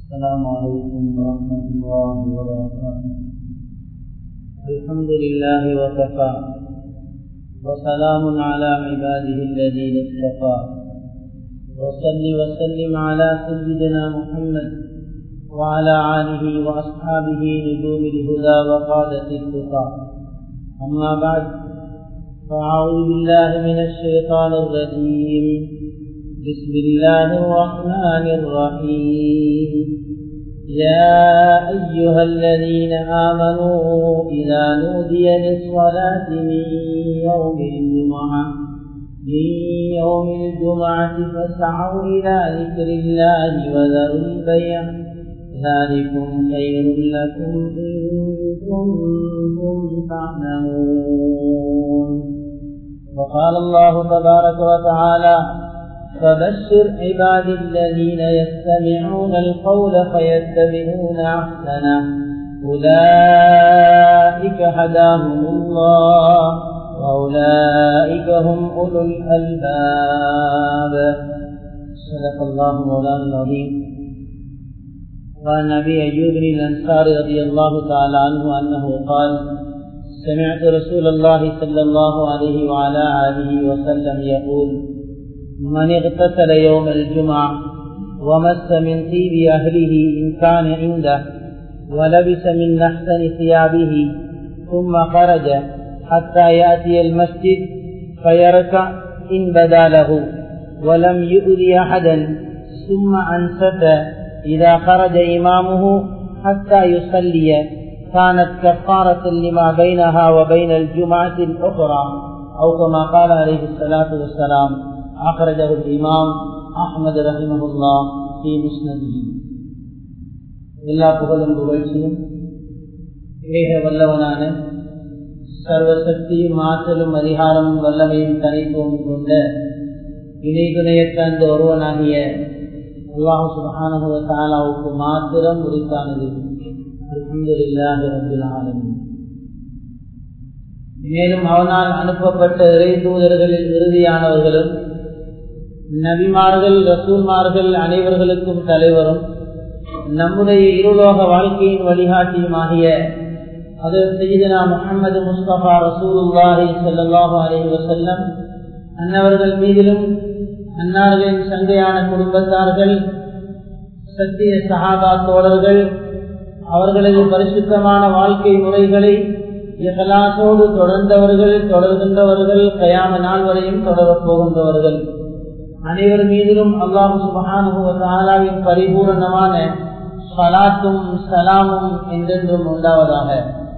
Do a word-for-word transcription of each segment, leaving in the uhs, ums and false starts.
السلام عليكم ورحمة الله وبركاته. الحمد لله وكفى وسلام على عباده الذين اصطفى، وصل وسلم على سيدنا محمد وعلى آله وأصحابه نجوم الهدى وقادة التقى. أما بعد، فأعوذ بالله من الشيطان الرجيم. بسم الله الرحمن الرحيم. يا أيها الذين آمنوا إذا نودي للصلاة من يوم الجمعة من يوم الجمعة فاسعوا إلى ذكر الله وذروا البيع، ذلكم خير لكم إن كنتم تعلمون. وقال الله تبارك وتعالى: فبشر عبادي الذين يستمعون القول فيتبعون أحسنه، أولئك هداهم الله وأولئك هم أولو الألباب. صدق الله مولانا العظيم. وعن أبي أيوب الأنصاري رضي الله تعالى عنه أنه قال: سمعت رسول الله صلى الله عليه وعلى آله وسلم يقول: من اغتسل يوم الجمعة ومس من طيب أهله إن كان عنده ولبس من أحسن ثيابه ثم خرج حتى يأتي المسجد فيركع إن بدا له ولم يؤذي أحدا ثم أنصت إذا خرج إمامه حتى يصلي كانت كفارة لما بينها وبين الجمعة الأخرى، أو كما قال عليه الصلاة والسلام. أخرجه الإمام أحمد رحمه الله في مسنده. எல்லா புகழும் புகழ்ச்சியும் ஏக வல்லவனான சர்வசக்தியும் ஆற்றலும் அதிகாரமும் வல்லமையும் தனித்துவம் கொண்ட இணை துணையற்ற அந்த ஒருவனாகிய அல்லாஹ் சுப்ஹானஹு வ தஆலாவுக்கு மாத்திரம் உரித்தானது. அல்ஹம்துலில்லாஹி ரப்பில் ஆலமீன். மேலும் அவனால் அனுப்பப்பட்ட இறை தூதர்களில் இறுதியானவர்களும் நபிமார்கள் ரசூல்மார்கள் அனைவர்களுக்கும் தலைவரும் நம்முடைய இருலோக வாழ்க்கையின் வழிகாட்டியுமாகிய ஹஜ்ரத் சய்யிதுனா முஹம்மது முஸ்தபா ரசூலுல்லாஹி ஸல்லல்லாஹு அலைஹி வஸல்லம் அன்னவர்கள் மீதிலும் அன்னார்களின் சங்கையான குடும்பத்தார்கள் சத்திய சஹாபா தோழர்கள் அவர்களது பரிசுத்தமான வாழ்க்கை முறைகளை இஹ்லாஸோடு தொடர்ந்தவர்கள் தொடர்கின்றவர்கள் கயாம நாள் வரையும் தொடரப் போகின்றவர்கள் அனைவர் மீதிலும் அல்லாஹ் சுப்ஹானஹு வ தஆலாவின் பரிபூரணமான ஸலாத்தும் ஸலாமும் என்றென்றும் உண்டாவதாக.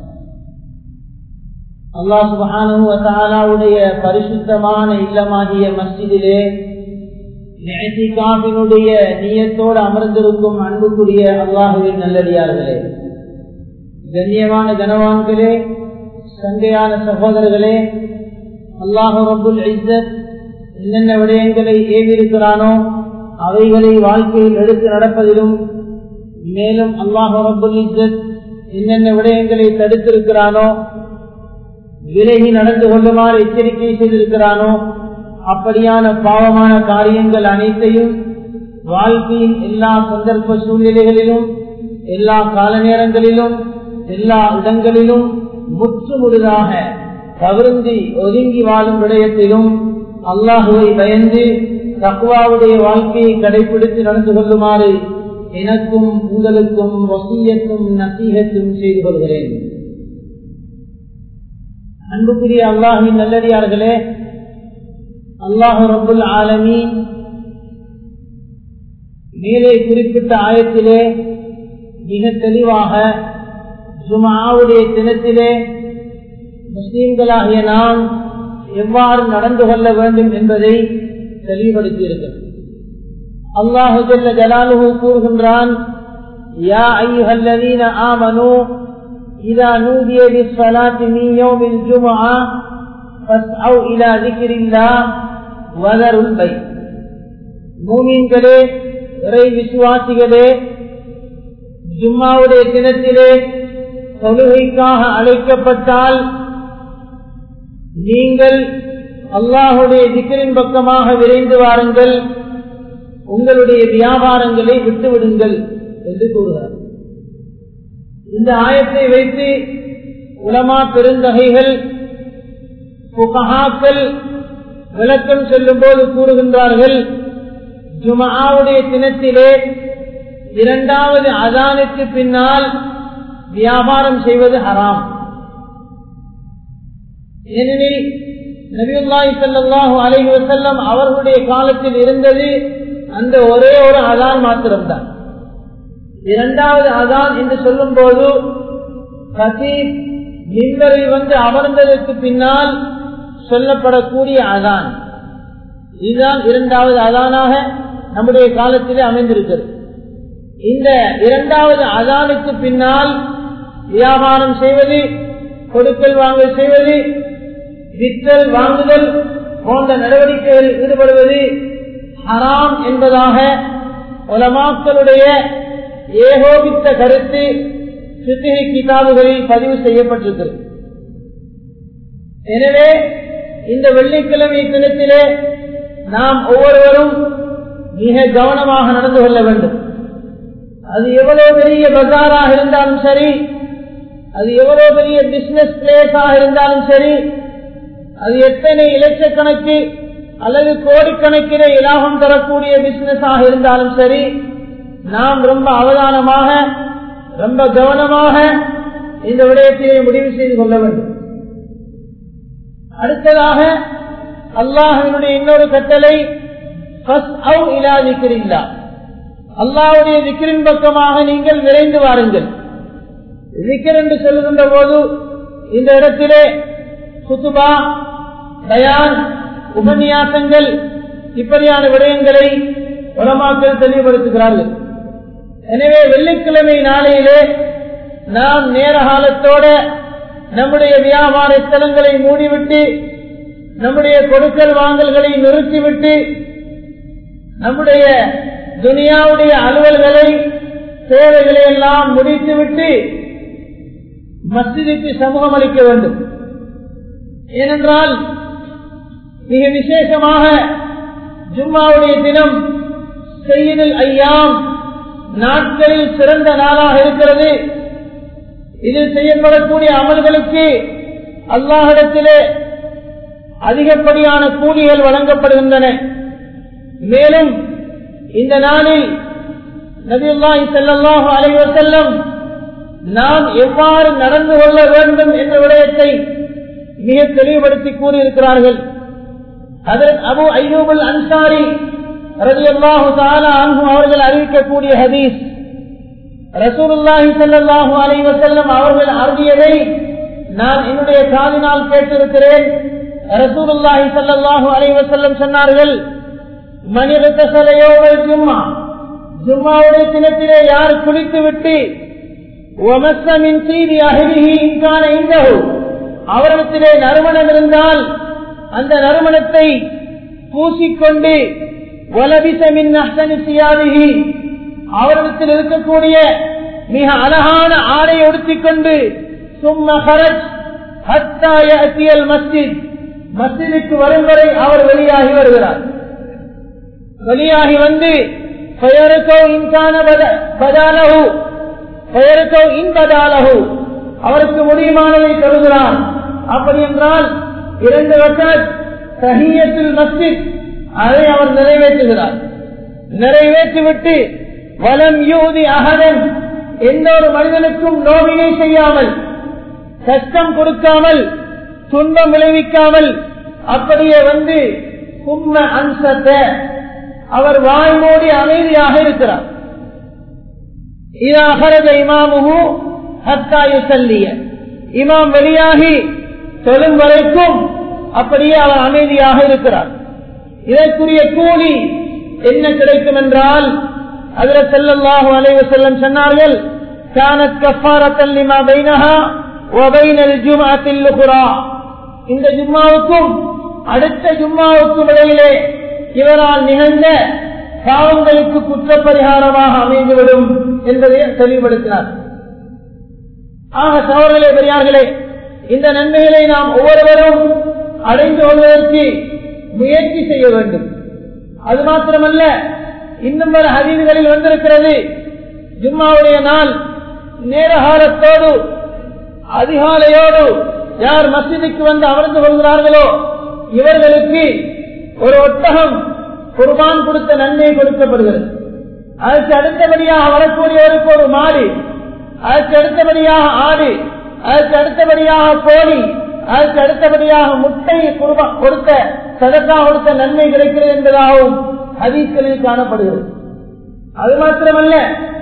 அல்லாஹ் சுப்ஹானஹு வ தஆலாவுடைய பரிசுத்தமான இல்லமாகிய மஸ்ஜிதிலே இஅ்திகாஃபினுடைய நியத்தோடு அமர்ந்திருக்கும் அன்புக்குரிய அல்லாஹ்வின் நல்லடியார்களே, கண்ணியமான கனவான்களே, சங்கையான சகோதரர்களே, அல்லாஹ் ரப்புல் இஸ்ஸத் என்னென்ன விடயங்களை ஏவிருக்கிறானோ அவைகளை வாழ்க்கையில் எடுத்து நடப்பதிலும், மேலும் அல்லாஹ் ரப்புல் இஸ்ஸத் என்னென்ன விடயங்களை தடுத்திருக்கிறானோ விலகி நடந்து கொள்ளுமாறு எச்சரிக்கை செய்திருக்கிறானோ அப்படியான பாவமான காரியங்கள் அனைத்தையும் வாழ்க்கையின் எல்லா சந்தர்ப்ப சூழ்நிலைகளிலும் எல்லா கால நேரங்களிலும் எல்லா இடங்களிலும் முற்று முழுதாக தவிர்ந்து ஒதுங்கி வாழும் விடயத்திலும் அல்லாஹுவை பயந்து தக்வாவுடைய வாழ்க்கையை கடைபிடித்து நடந்து கொள்ளுமாறு எனக்கும் உங்களுக்கும் வசியத்தும் நசீகத்தும் செய்து கொள்கிறேன். அன்புக்குரிய அல்லாஹின் நல்லடியார்களே, அல்லாஹ் ரப்புல் ஆலமீன் மேலே குறிப்பிட்ட ஆயத்திலே மிக தெளிவாக ஜும்ஆவுடைய தினத்திலே முஸ்லிம்களாகிய நாம் எவ்வாறு நடந்து கொள்ள வேண்டும் என்பதை தெளிவுபடுத்தி இருக்கிறது. அல்லாஹு ஜல்ல ஜலாலுஹு கூறுகின்றான்: யா அய்யுஹல்லதீன ஆமனூ இதா நூதிய லிஸ்ஸலாத்தி மின் யௌமில் ஜும்ஆ ஃபஸ்அவ் இலா ஸிக்ரில்லாஹ் வதருல் பை. மூமின்களே, இறை விசுவாசிகளே, ஜும்ஆவுடைய தினத்திலே தொழுகைக்காக அழைக்கப்பட்டால் நீங்கள் அல்லாஹுடைய திக்ரின் பக்கமாக விரைந்து வாருங்கள், உங்களுடைய வியாபாரங்களை விட்டுவிடுங்கள். என்று கூறுகிறார். இந்த ஆயத்தை வைத்து உலமா பெருந்தகைகள் புகஹாக்கள் விளக்கம் சொல்லும் போது கூறுகின்றார்கள், ஜும்ஆவுடைய தினத்திலே இரண்டாவது அதானுக்கு பின்னால் வியாபாரம் செய்வது ஹராம். ஏனெனில் நபியுல்லாஹி ஸல்லல்லாஹு அலைஹி வஸல்லம் அவர்களுடைய காலத்தில் இருந்தது அந்த ஒரே ஒரு அதான் மாத்திரம்தான். இரண்டாவது அதான் என்று சொல்லும் போது கதீப் மிம்பரில் வந்து அமர்ந்ததற்கு பின்னால் சொல்லப்படக்கூடிய அதான், இதுதான் இரண்டாவது அதானாக நம்முடைய காலத்திலே அமைந்திருக்கிறது. இந்த இரண்டாவது அதானுக்கு பின்னால் வியாபாரம் செய்வது, கொடுக்கல் வாங்கல் செய்வது, விற்றல் வாங்குதல் போன்ற நடவடிக்கைகளில் ஈடுபடுவது ஹராம் என்பதாக உலமாக்களுடைய ஏகோபித்த கருத்து ஃபிக்ஹ் கிதாபுகளில் பதிவு செய்யப்பட்டிருக்கிறது. எனவே இந்த வெள்ளிக்கிழமை தினத்திலே நாம் ஒவ்வொருவரும் மிக கவனமாக நடந்து கொள்ள வேண்டும். அது எவ்வளவு பெரிய பஜாராக இருந்தாலும் சரி, அது எவ்வளவு பெரிய பிசினஸ் பிளேஸாக இருந்தாலும் சரி, அது எத்தனை இலட்சக்கணக்கு அல்லது கோடிக்கணக்கிலே இலாபம் தரக்கூடிய பிசினஸ் ஆக இருந்தாலும் சரி, நாம் ரொம்ப அவதானமாக ரொம்ப கவனமாக இந்த விடயத்திலே முடிவு செய்து கொள்ள வேண்டும். அடுத்ததாக அல்லாஹ்வினுடைய இன்னொரு கட்டளை அல்லாஹ்வுடைய திக்ரின் பக்கமாக நீங்கள் விரைந்து வாருங்கள். திக்ர் என்று சொல்லுகின்ற போது இந்த இடத்திலே குதுபா, பயான், உபன்யாசங்கள் இப்படியான விடயங்களை உலமாக்கள் தெளிவுபடுத்துகிறார்கள். எனவே வெள்ளிக்கிழமை நாளையிலே நாம் நேர காலத்தோட நம்முடைய வியாபார ஸ்தலங்களை மூடிவிட்டு, நம்முடைய கொடுக்கல் வாங்கல்களை நிறுத்திவிட்டு, நம்முடைய துனியாவுடைய அலுவல்களை சேவைகளை எல்லாம் முடித்துவிட்டு மஸ்ஜிதுக்கு சமூகம் அளிக்க வேண்டும். ஏனென்றால் மிக விசேஷமாக ஜும்மாவுடைய தினம் சையதுல் ஐயாம், நாட்களில் சிறந்த நாளாக இருக்கிறது. இதில் செய்யப்படக்கூடிய அமல்களுக்கு அல்லாஹ்விடத்திலே அதிகப்படியான கூலிகள் வழங்கப்படுகின்றன. மேலும் இந்த நாளில் நபியுல்லாஹி ஸல்லல்லாஹு அலைஹி வஸல்லம் நாம் எவ்வாறு நடந்து கொள்ள வேண்டும் என்ற விடயத்தை மிக தெளிவுபடுத்தி கூறியிருக்கிறார்கள். ஹஜ்ரத் அபூ அய்யூப் அல் அன்சாரி ரலியல்லாஹு தஆலா அன்ஹு அவர்கள் அறிவிக்கக்கூடிய ஹதீஸ், ரசூலுல்லாஹி ஸல்லல்லாஹு அலைஹி வஸல்லம் அவர்கள் அருளியதை நான் என்னுடைய காதினால் கேட்டிருக்கிறேன். ரசூலுல்லாஹி ஸல்லல்லாஹு அலைஹி வஸல்லம் சொன்னார்கள், மன் இக்தஸல யௌமல் ஜும்ஆ, ஜும்ஆவுடைய தினத்திலே யார் குளித்துவிட்டு வமஸ்ஸ மின் தீபி அஹ்லிஹி இன் கான இன்தஹு, அவரிடத்திலே நறுமணம் இருந்தால் அந்த நறுமணத்தை பூசிக்கொண்டு வலபிஸ மின் அஹ்ஸனி சியாபிஹி, அவரிடத்தில் இருக்கக்கூடிய மிக அழகான ஆடை உடுத்திக்கொண்டு சும்ம ஹரஜ் ஹத்தா யஅதியல் மஸ்ஜித், மஸ்ஜிதுக்கு வரும் வரை அவர் வெளியாகி வருகிறார். வெளியாகி வந்து அவருக்கு முடியுமானதை சொல்கிறார். அப்படி என்றால் இரண்டு ரக்அத் தஹிய்யத்துல் மஸ்ஜித் அதை அவர் நிறைவேற்றுகிறார். நிறைவேற்றிவிட்டு வலம் யூதி அஹதன், எந்த ஒரு மனிதனுக்கும் நோவினை செய்யாமல், கஷ்டம் கொடுக்காமல், துன்பம் விளைவிக்காமல் அப்படியே வந்து கும்ம அன்சத்த, அவர் வாய்மூடி அமைதியாக இருக்கிறார். இதா ஹரஜ இமாமுஹு ஹத்தா யுஸல்லிய, இமாம் வெளியாகி தொழும் வரைக்கும் அப்படியே அவர் அமைதியாக இருக்கிறார். இதற்குரிய கூலி என்ன கிடைக்கும் என்றால், ஹஜ்ரத் ஸல்லல்லாஹு அலைஹி வஸல்லம் சொன்னார்கள், கானத் கஃபாரத்தன் லிமா பைனஹா வ பைனல் ஜும்அத்தில் உக்ரா, இந்த ஜும்மாவுக்கும் அடுத்த ஜும்மாவுக்கும் இடையிலே இவரால் நிகழ்ந்த பாவங்களுக்கு குற்றப்பரிகாரமாக அமைந்துவிடும் என்பதை தெளிவுபடுத்தினார். ஆக சகோதரர்களே, பெரியார்களே, இந்த நன்மைகளை நாம் ஒவ்வொருவரும் அடைந்து கொள்வதற்கு முயற்சி செய்ய வேண்டும். அது மாத்திரமல்ல, இன்னும் பல ஹதீஸ்களில் வந்திருக்கிறது, ஜும்மாவுடைய நாள் நேரகாலத்தோடு அதிகாலையோடு யார் மஸ்ஜிதுக்கு வந்து அமர்ந்து கொள்கிறார்களோ இவர்களுக்கு ஒரு ஒட்டகம் குர்பான் கொடுத்த நன்மை கொடுக்கப்படுகிறது. அதற்கு அடுத்தபடியாக வரக்கூடியவருக்கு ஒரு மாடு, அதற்கு அடுத்தபடியாக ஆடு, அதற்கு அடுத்தபடியாக கோழி, அதற்கு அடுத்தபடியாக முட்டை குர்பான் கொடுத்த சதக்கா கொடுத்த நன்மை கிடைக்கிறது என்பதாகவும் ஹதீஸ்களில் காணப்படுகிறது. அது மாத்திரமல்ல,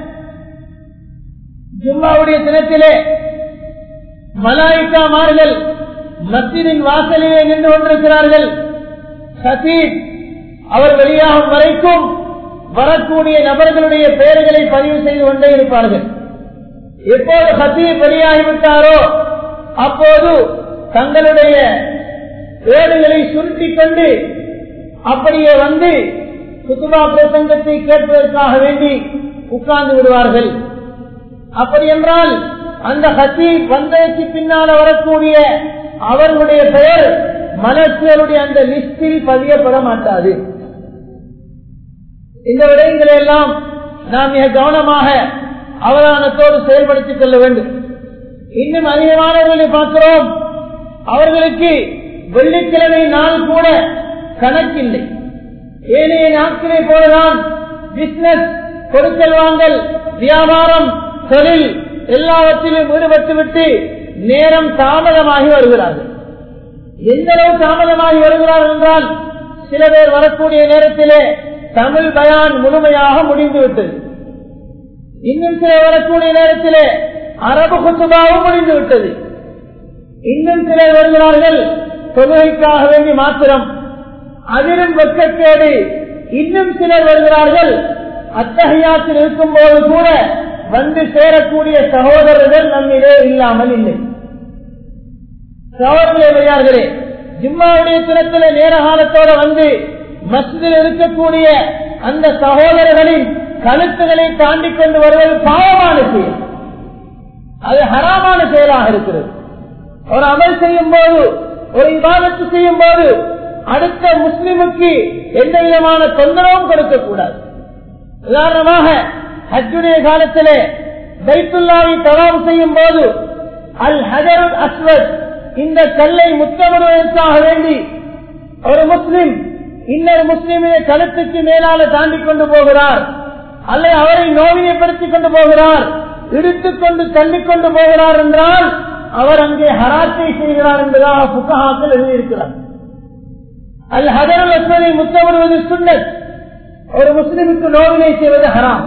ஜும்மாவுடைய தினத்திலே மலாயிகா மார்கள் மஸ்ஜிதின் வாசலிலே நின்று கொண்டிருக்கிறார்கள். ஹதீப் அவர் வெளியாகும் வரைக்கும் வரக்கூடிய நபர்களுடைய பெயர்களை பதிவு செய்து கொண்டே இருப்பார்கள். எப்போது ஹதீப் வெளியாகிவிட்டாரோ அப்போது தங்களுடைய ஏடுகளை சுருட்டிக் கொண்டு அப்படியே வந்து குத்துபா பிரசங்கத்தை கேட்பதற்காக வேண்டி உட்கார்ந்து விடுவார்கள். அப்படி என்றால் அந்த ஹதீப் வந்ததற்கு பின்னால் வரக்கூடிய அவர்களுடைய பெயர் மலக்குகளுடைய அந்த லிஸ்டில் பதியப்பட மாட்டாது. இந்த விடயங்களை எல்லாம் நாம் மிக கவனமாக அவதானத்தோடு செயல்படுத்திக் கொள்ள வேண்டும். இன்னும் அதிகமானவர்களை பார்க்கிறோம், அவர்களுக்கு வெள்ளிக்கிழமை நாள் கூட கணக்கில்லை. ஏனைய நாட்களை போலதான் பிசினஸ், கொடுக்கல் வாங்கல், வியாபாரம், தொழில் எல்லாவற்றிலும் ஈடுபட்டுவிட்டு நேரம் தாமதமாகி வருகிறார்கள். எந்த அளவு தாமதமாகி வருகிறார்கள் என்றால், சில பேர் வரக்கூடிய நேரத்திலே தமிழ் பயான் முழுமையாக முடிந்துவிட்டது. இன்னும் சிலர் வரக்கூடிய நேரத்திலே அரபு குத்துபாவும் முடிந்துவிட்டது. இன்னும் சிலர் வருகிறார்கள் தொழுகைக்காக வேண்டி மாத்திரம், அதிலும் வெட்கக்கேடு. இன்னும் சிலர் வருகிறார்கள் அத்தஹியாத்தில் இருக்கும் போது கூட வந்து சேரக்கூடிய சகோதரர்கள் நம்மிலே இல்லாமல் இல்லை. சகோதரர்களே, ஜும்மாவுடைய தினத்திலே நேர காலத்தோடு வந்து மஸ்ஜிதில் இருக்கக்கூடிய அந்த சகோதரர்களின் கழுத்துகளை தாண்டி கொண்டு வருவது பாவமான செயல், அது ஹராமான செயலாக இருக்கிறது. ஒரு அமல் செய்யும் போது, ஒரு இபாதத்து செய்யும் போது அடுத்த முஸ்லிமுக்கு எந்த விதமான தொந்தரவும் கொடுக்கக்கூடாது. உதாரணமாக ஹஜ்ஜுடைய காலத்திலே பைத்துல்லாவை தவாப் செய்யும் போது அல் ஹஜருல் அஸ்வத், இந்த கல்லை முத்தமிடுவதற்காக வேண்டி ஒரு முஸ்லிம் இன்னொரு முஸ்லிமினை கழுத்துக்கு மேலால தாண்டி கொண்டு போகிறார், அல்லது அவரை நோவினைப்படுத்திக் கொண்டு போகிறார், இடித்துக் கொண்டு தள்ளிக் கொண்டு போகிறார் என்றால் அவர் அங்கே ஹராத்தை செய்கிறார் என்பதாக புகாக்கள் எழுதியிருக்கிறார். அல் ஹஜருல் அஸ்வதை முத்தமிடுவது சுன்னத், ஒரு முஸ்லிமுக்கு நோவினை செய்வது ஹராம்.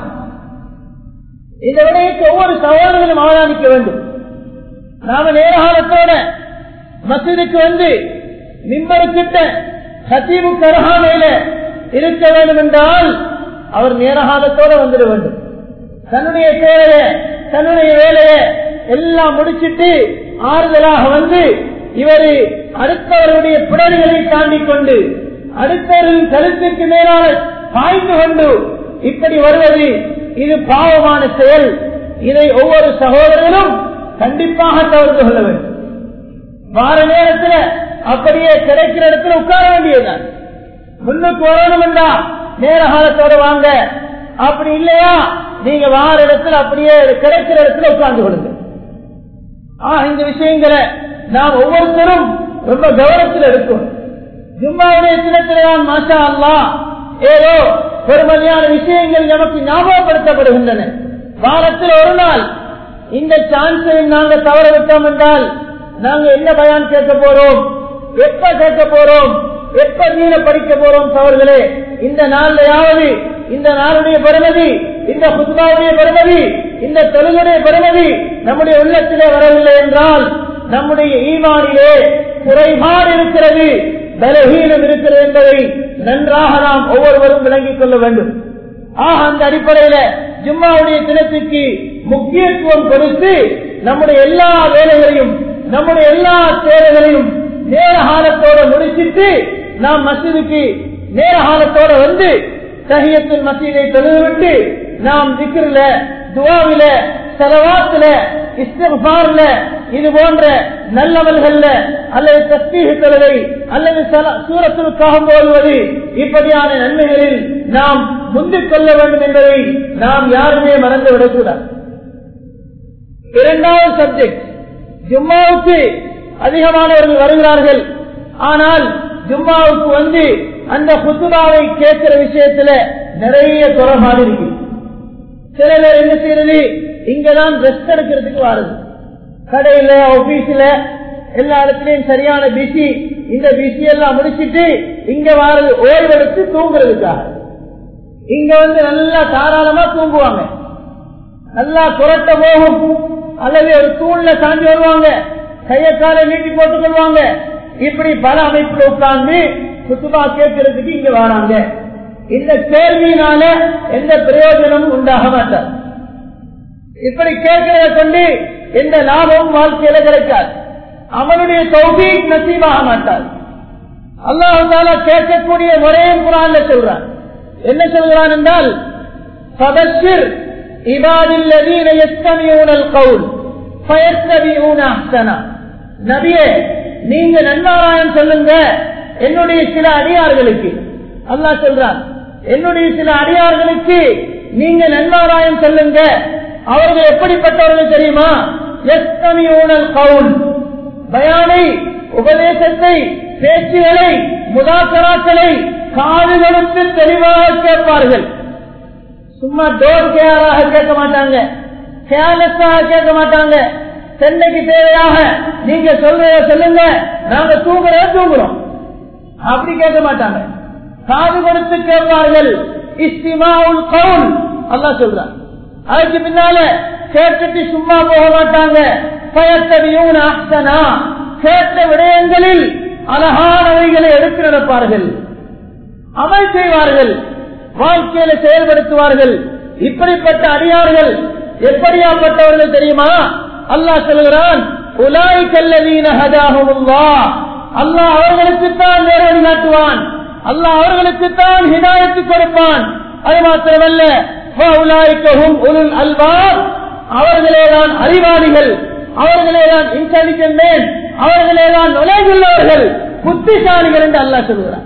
இந்த விடயத்தை ஒவ்வொரு சகோதரர்களும் அவதானிக்க வேண்டும். நாம நேரகாலத்தோட மஸ்ஜிதுக்கு வந்து மிம்பருக்கிட்ட ஹதீபுக்கு அருகாமையில இருக்க வேண்டும் என்றால் அவர் நேரகாலத்தோட வந்துட வேண்டும். தன்னுடைய தேவையை, தன்னுடைய வேலையை எல்லாம் முடிச்சிட்டு ஆறுதலாக வந்து இவர் அடுத்தவருடைய பிடர்களை தாண்டி கொண்டு அடுத்தவரின் கருத்துக்கு மேலாக பாய்ந்து கொண்டு இப்படி வருவது இது பாவமான செயல். இதை ஒவ்வொரு சகோதரர்களும் கண்டிப்பாக தவிர்த்து கொள்ள வேண்டும். வார நேரத்தில் அப்படியே கிடைக்கிற இடத்துல உட்கார வேண்டியதுதான். முன்னுக்கு வரணும் என்றா நேர காலத்தோட வாங்க, அப்படி இல்லையா நீங்க வார இடத்துல அப்படியே கிடைக்கிற இடத்துல உட்கார்ந்து கொள்ளுங்க. ஆஹ் இந்த விஷயங்களை நாம் ஒவ்வொருத்தரும் ரொம்ப கவனத்தில் இருக்கும். ஜும்மாவுடைய தினத்தில்தான் மாஷா அல்லாஹ் ஏதோ பெருமதியான விஷயங்கள் நமக்கு ஞாபகப்படுத்தப்படுகின்றன. வாரத்தில் ஒரு நாள் இந்த சான்ஸை நாங்கள் தவற விட்டோம் என்றால் நாங்க என்ன பயான் கேட்க போறோம், எப்ப கேட்க போறோம், எப்ப நீல படிக்க போறோம்? சவர்களே, இந்த நாளையாவது இந்த நாளுடைய பெருமதி, இந்த குத்பாவுடைய பெருமதி, இந்த தொழுகையுடைய பெருமதி நம்முடைய உள்ளத்திலே வரவில்லை என்றால் நம்முடைய ஈமானிலே குறைபாடு இருக்கிறது, பலகீனம் இருக்கிறது என்பதை நன்றாக நாம் ஒவ்வொருவரும் விளங்கிக் கொள்ள வேண்டும். ஆக அந்த அடிப்படையில ஜும்மாவுடைய தினத்திற்கு முக்கியத்துவம் கொடுத்து நம்முடைய எல்லா வேலைகளையும் நம்முடைய எல்லா தேவைகளையும் நேர காலத்தோட முடிச்சிட்டு நாம் மஸ்ஜிதுக்கு நேர காலத்தோட வந்து தஹியத்துல் மஸ்ஜிதை தொழுதுவிட்டு நாம் திக்ர்ல, துஆவில, ஸலவாத்ல, இஸ்திக்ஃபார்ல, இது போன்ற நல்லவல்கள்ல அல்லது தஸ்பீஹ் தொழுகை அல்லது சூரத்துல் கஹஃப் ஓதுவது இப்படியான நன்மைகளில் நாம் முந்திக் கொள்ள வேண்டும் என்பதை நாம் யாருமே மறந்து விடக்கூடாது. இரண்டாவது சப்ஜெக்ட், ஜும்மாவுக்கு அதிகமானவர்கள் வருகிறார்கள். ஆனால் ஜும்மாவுக்கு வந்து அந்த குத்துபாவை கேட்கிற விஷயத்துல நிறைய குறைபாடு இருக்கு. சில பேர் என்ன செய்யறது, இங்கதான் ரெஸ்ட் எடுக்கிறதுக்கு வருது. கடையில, ஆபீஸ்ல, எல்லா இடத்துலயும் சரியான பிசி. இந்த பிசி எல்லாம் முடிச்சிட்டு இங்க வாரது ஓய்வெடுத்து தூங்குறதுக்காக. இங்க வந்து நல்லா தாராளமா தூங்குவாங்க, நல்லா புரட்ட போகும், அல்லது ஒரு தூண்ல சாஞ்சி வருவாங்க, கையக்கால நீட்டி போட்டுக் கொள்வாங்க. இப்படி பல அமைப்புல உட்கார்ந்து குத்துபா கேட்கறதுக்கு இங்க வராங்க. இந்த கேள்வியினால எந்த பிரயோஜனமும் உண்டாக மாட்டார். இப்படி கேட்கிறத கொண்டு எந்த லாபமும் வாழ்க்கையில கிடைக்காது. அவனுடைய தௌபீக் நசீபாக மாட்டார். அல்லாஹ் தஆலா கேட்கக்கூடிய முறையும் குர்ஆன்ல சொல்றான். என்ன சொல்கிறான் என்றால், ஃபபஷ்ஷிர் இபாதில்லதீன யஸ்தமிஊனல் கவுல் ஃபயத்தபிஊன அஹ்ஸனா. நபியே, நீங்க நன்மாராயம் சொல்லுங்க என்னுடைய சில அடியார்களுக்கு. அல்லாஹ் சொல்றான், என்னுடைய சில அடியார்களுக்கு நீங்க நன்மாராயம் சொல்லுங்க. அவர்கள் எப்படிப்பட்டவர்கள் தெரியுமா? யஸ்தமிஊனல் கவுல், பயானை, உபதேசத்தை, பேச்சுகளை, முதாக்கராக்களை காது கொடுத்து தெளிவாக கேட்பார்கள். சும்மா டோர் கேராக கேட்க மாட்டாங்க, கேர்லெஸ்ஸாக கேட்க மாட்டாங்க. சென்னைக்கு தேவையாக நீங்க சொல்றத சொல்லுங்க, நாங்க தூங்குறத தூங்குறோம், அப்படி கேட்க மாட்டாங்க. காது கொடுத்து கேட்பார்கள். இஸ்திமாஉல் கவுல் அல்லாஹ் சொல்றான். அதுக்கு பின்னால கேட்டுட்டு சும்மா போக மாட்டாங்க. ஃபயத்தபியூன அஹ்ஸனா, கேட்ட விடயங்களில் அழகானவைகளை எடுத்து நடப்பார்கள், அமல் செய்வார்கள், வாழ்க்கையில செயல்படுத்துவார்கள். இப்படிப்பட்ட அடியார்கள் எப்படியாப்பட்டவர்கள் தெரியுமா? அல்லாஹ் சொல்கிறான், உலாயிகல்லதீன ஹதாஹுமுல்லாஹ், அல்லாஹ் அவர்களுக்குத்தான் நேர்வழி காட்டுவான், அல்லாஹ் அவர்களுக்குத்தான் ஹிதாயத்து கொடுப்பான். அது மாத்திரமல்ல, ஃபஉலாயிகஹும் உலுல் அல்பாப், அவர்களேதான் அறிவாளிகள், அவர்களேதான் இன்டெலிஜென்ட், அவர்களேதான் நுழைவுள்ளவர்கள், புத்திசாலிகள் என்று அல்லாஹ் சொல்கிறான்.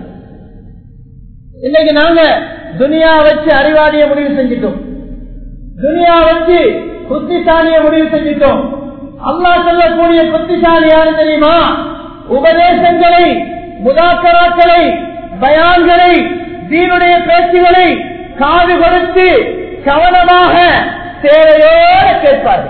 இன்னைக்கு நாங்க துனியா வச்சு அறிவாளிய முடிவு செஞ்சிட்டோம், துனியா வச்சு புத்திசாலிய முடிவு செஞ்சிட்டோம். அல்லாஹ் சொல்லக்கூடிய புத்திசாலி யாரு தெரியுமா? உபதேசங்களை, முதாக்கராக்களை, பயான்களை, தீனுடைய பேச்சுகளை காது கொடுத்து கவனமாக தேவையோடு கேட்பார்கள்,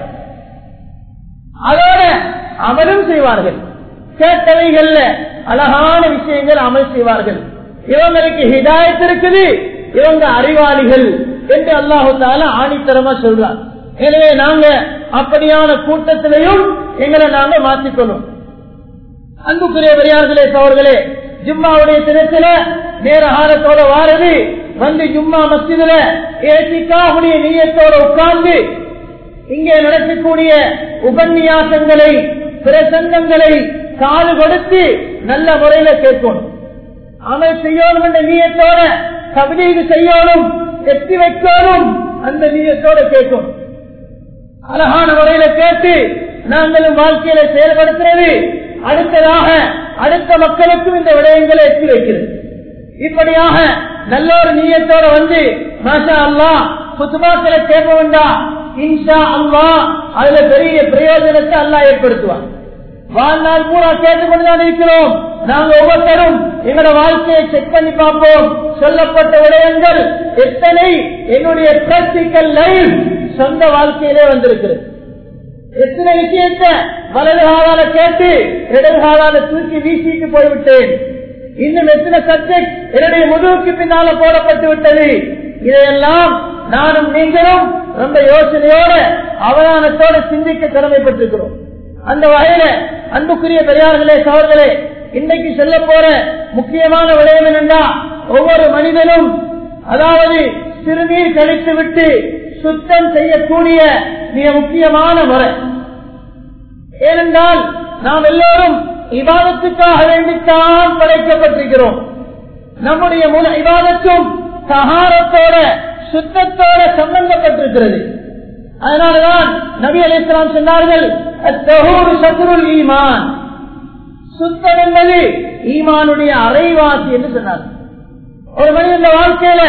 அதோட அமலும் செய்வார்கள். கேட்டவைகள்ல அழகான விஷயங்கள் அமல் செய்வார்கள். இவங்களுக்கு ஹிதாயத் இருக்குது, இவங்க அறிவாளிகள் என்று அல்லாஹு தஆலா ஆணித்தரமா சொல்றார். எனவே நாங்க அப்படியான கூட்டத்திலையும் எங்களை நாங்க மாற்றிக்கொள்ளும். அன்புக்குரிய பெரியார்களே, சகோதரர்களே, ஜும்மாவுடைய தினத்தில நேரகாலத்தோட வாரது வந்து ஜும்மா மஸ்ஜிதுல ஏத்திக்காவுடைய நியத்தோட உட்கார்ந்து இங்கே நடக்கக்கூடிய உபன்யாசங்களை, பிரசங்கங்களை காது கொடுத்து நல்ல முறையில கேட்கணும். அமல் செய்யணும் என்ற நியத்தோட தப்லீக் செய்யணும், எத்தி வைக்கணும், அந்த நியத்தோட கேட்கும். அழகான முறையில கேட்டு நாங்களும் வாழ்க்கையில செயல்படுத்துறது, அடுத்ததாக அடுத்த மக்களுக்கும் இந்த விடயங்களை எத்தி வைக்கிறது. இப்படியாக நல்ல ஒரு நியத்தோட வந்து மாஷா அல்லாஹ் குத்துபாக்களை கேட்க வேண்டாம், இன்ஷா அல்லாஹ் அதுல பெரிய பிரயோஜனத்தை அல்லாஹ் ஏற்படுத்துவார். வாழ்நாள் பூரா கேட்டுக்கொண்டுதான் இருக்கிறோம். நாங்க ஒவ்வொருத்தரும் எங்களோட வாழ்க்கையை செக் பண்ணி பார்ப்போம். சொல்லப்பட்ட விடயங்கள் எத்தனை என்னுடைய பிராக்டிக்கல் லைஃப் சொந்த வாழ்க்கையிலே வந்திருக்கிறது. எத்தனை விஷயத்தை வலது காலால கேட்டு இடது காலால தூக்கி வீசிட்டு போய்விட்டேன். இன்னும் எத்தனை சப்ஜெக்ட் என்னுடைய முதுகுக்கு பின்னால போடப்பட்டு விட்டது. இதையெல்லாம் நானும் நீங்களும் ரொம்ப யோசனையோட அவதானத்தோட சிந்திக்க திறமைப்பட்டிருக்கிறோம். அந்த வகையில அன்புக்குரிய பெரியார்களே, சகோதரர்களே, இன்னைக்கு சொல்ல போற முக்கியமான விடயம் என்னென்றா, ஒவ்வொரு மனிதனும் அதாவது சிறுநீர் கழித்து விட்டு சுத்தம் செய்யக்கூடிய மிக முக்கியமான முறை. ஏனென்றால் நாம் எல்லோரும் இபாதத்துக்காக வேண்டித்தான் படைக்கப்பட்டிருக்கிறோம். நம்முடைய முழு இபாதத்தும் தஹாரத்தோட சுத்தத்தோட சம்பந்தப்பட்டிருக்கிறது. அதனாலதான் நபி அலைஹிஸ்ஸலாம் சொன்னார்கள், அத்-தஹூரு ஷத்ருல் ஈமான், சுத்தம் என்பது ஈமானுடைய அரைவாசி என்று சொன்னார்கள். ஒரு மனிதன் வாழ்க்கையில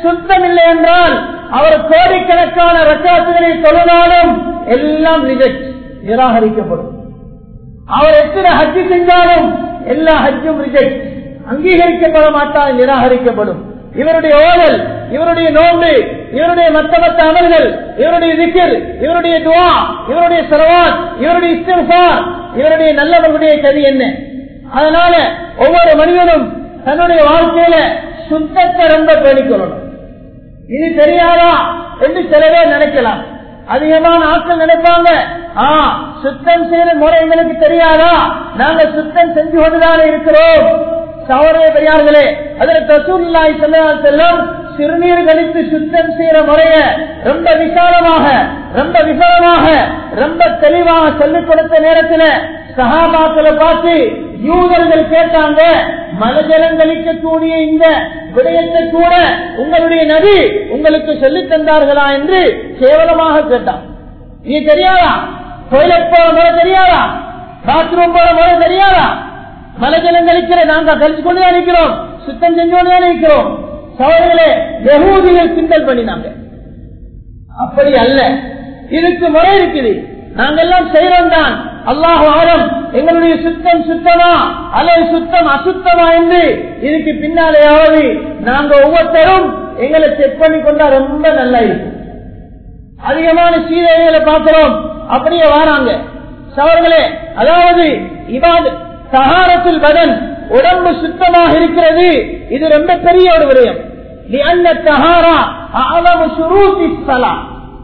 சுத்தம் இல்லை என்றால் அவர் கோடிக்கணக்கான ரக்காத்துகளை தொழுதாலும் எல்லாம் ரிஜெக்ட், நிராகரிக்கப்படும். அவர் எத்தனை ஹஜ்ஜு செஞ்சாலும் எல்லா ஹஜ்ஜும் ரிஜெக்ட், அங்கீகரிக்கப்பட மாட்டால் நிராகரிக்கப்படும். இவருடைய ஓதல், இவருடைய நோன்பு, இவருடைய மத்த மத்த அமல்கள், இவருடைய திக்ர், இவருடைய துஆ, இவருடைய ஸலவாத், இவருடைய இஸ்திக்ஃபார், இவருடைய நல்லவர்களுடைய கதி என்ன? அதனால ஒவ்வொரு மனிதனும் தன்னுடைய வாழ்க்கையில சுத்தத்தை ரொம்ப பேணிக்கொள்ளணும். இது தெரியாதா என்று சில பேர் நினைக்கலாம். அதிகமான ஆட்கள் நினைப்பாங்க, ஆ சுத்தம் செய்யற முறை எங்களுக்கு தெரியாதா, நாங்க சுத்தம் செஞ்சு கொண்டுதானே இருக்கிறோம். சகோதர பெரியார்களே, அதில் ரசூலுல்லாஹி ஸல்லல்லாஹு அலைஹி வஸல்லம் சிறுநீர் கழித்து சுத்தம் செய்யற முறைய ரொம்ப விசாலமாக, ரொம்ப விசாலமாக, ரொம்ப தெளிவாக சொல்லிக் கொடுத்த நேரத்தில் சஹாபாக்களை பார்த்து யூதர்கள் கேட்டாங்க, மலஜலம் கழிக்கக்கூடிய இந்த விடயத்தை கூட உங்களுடைய நபி உங்களுக்கு சொல்லித் தந்தார்களா என்று கேவலமாக கேட்டான். நீ தெரியாதா? டொய்லெட் போற முறை தெரியாதா? பாத்ரூம் போற முறை தெரியாதா? மலஜலம் கழிக்கிற நாங்க கழிச்சு கொண்டுதான் இருக்கிறோம், சுத்தம் செஞ்சு கொண்டுதான் இருக்கிறோம். சோழர்களே, யஹூதிகள் கிண்டல் பண்ணினாங்க. அப்படி அல்ல, இதுக்கு முறை இருக்குது. நாங்கெல்லாம் செய்யறோம் தான். அல்லாஹ் ஆலம் எங்களுடைய சுத்தம் சுத்தமா அல்லது சுத்தம் அசுத்தமா என்று இதுக்கு பின்னாலேயாவது நாங்க ஒவ்வொருத்தரும் எங்களை செக் பண்ணி கொண்டா ரொம்ப நல்லா இருக்கும். அதிகமான சீதைகளை பார்க்கிறோம், அப்படியே வராங்க. சவர்களே, அதாவது இவாது தஹாரத்துல் பதன், உடம்பு சுத்தமாக இருக்கிறது, இது ரொம்ப பெரிய ஒரு விடயம். தஹாரா அஅலமு ஷுரூத்தி ஸலா,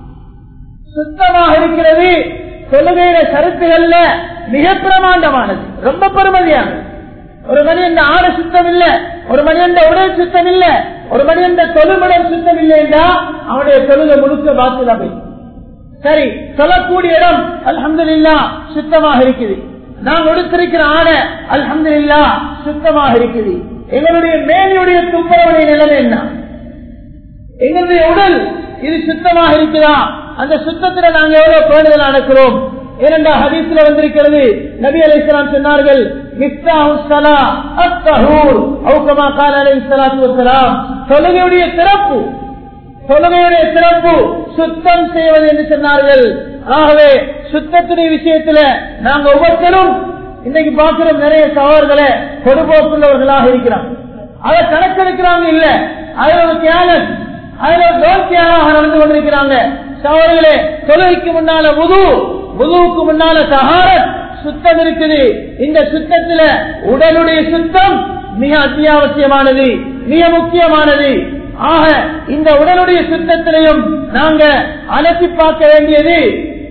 சுத்தமாக இருக்கிறது தொழுகையில கருத்துகள்ல மிக பிரமாண்டமானது, ரொம்ப பெருமதியானது. ஒரு மனிதன் ஆடு சுத்தம் இல்ல, ஒரு மனிதன் உடல் சுத்தம் இல்ல, ஒரு மனிதன் தொழுமிடம் சுத்தம் இல்லை என்றால் அவனுடைய தொழுகை முழுக்க பாத்திலா போய். சரி, சொல்லக்கூடிய இடம் அல்ஹம்துலில்லாஹ் சுத்தமாக இருக்குது. நான் உடுத்திருக்கிற ஆடை அல்ஹம்துலில்லாஹ் சுத்தமாக இருக்குது. எங்களுடைய மேலுடைய துப்புரவுடைய நிலைமை என்ன? எங்களுடைய உடல் இது சுத்தமாக இருக்குதா? அந்த சுத்தத்தில் நாங்க எவ்வளவு பேணுதல் நடக்கிறோம்? இரண்டாம் ஹதீஸ்ல வந்திருக்கிறது, நபி அலைஹிஸ்ஸலாம் சொன்னார்கள், மிஃப்தாஹுஸ் ஸலாத் அத்-தஹூர் அவ் கமா கால அலைஹிஸ்ஸலாத்து வஸ்ஸலாம், தொழுகையுடைய சிறப்பு, தொழுகையுடைய சிறப்பு சுத்தம் செய்வது என்று சொன்னார்கள். ஆகவே சுத்தத்துடைய விஷயத்துல நாங்க ஒவ்வொருத்தரும் இன்னைக்கு பார்க்கிறோம், நிறைய சவால்களை பொதுபோக்குள்ளவர்களாக இருக்கிறாங்க. அதை கணக்கெடுக்கிறாங்க இல்ல, அதில் ஒரு தியாகம், அதில் ஒரு தோல்வியாக நடந்து கொண்டிருக்கிறாங்க. சவால்களே, தொழுகைக்கு முன்னால வுது, வுதுவுக்கு முன்னால தஹாரத், சுத்தம் இருக்குது. இந்த சுத்தத்துல உடலுடைய சுத்தம் மிக அத்தியாவசியமானது, மிக முக்கியமானது. ஆக இந்த உடலுடைய சுத்தத்திலையும் நாங்க அலசி பார்க்க வேண்டியது,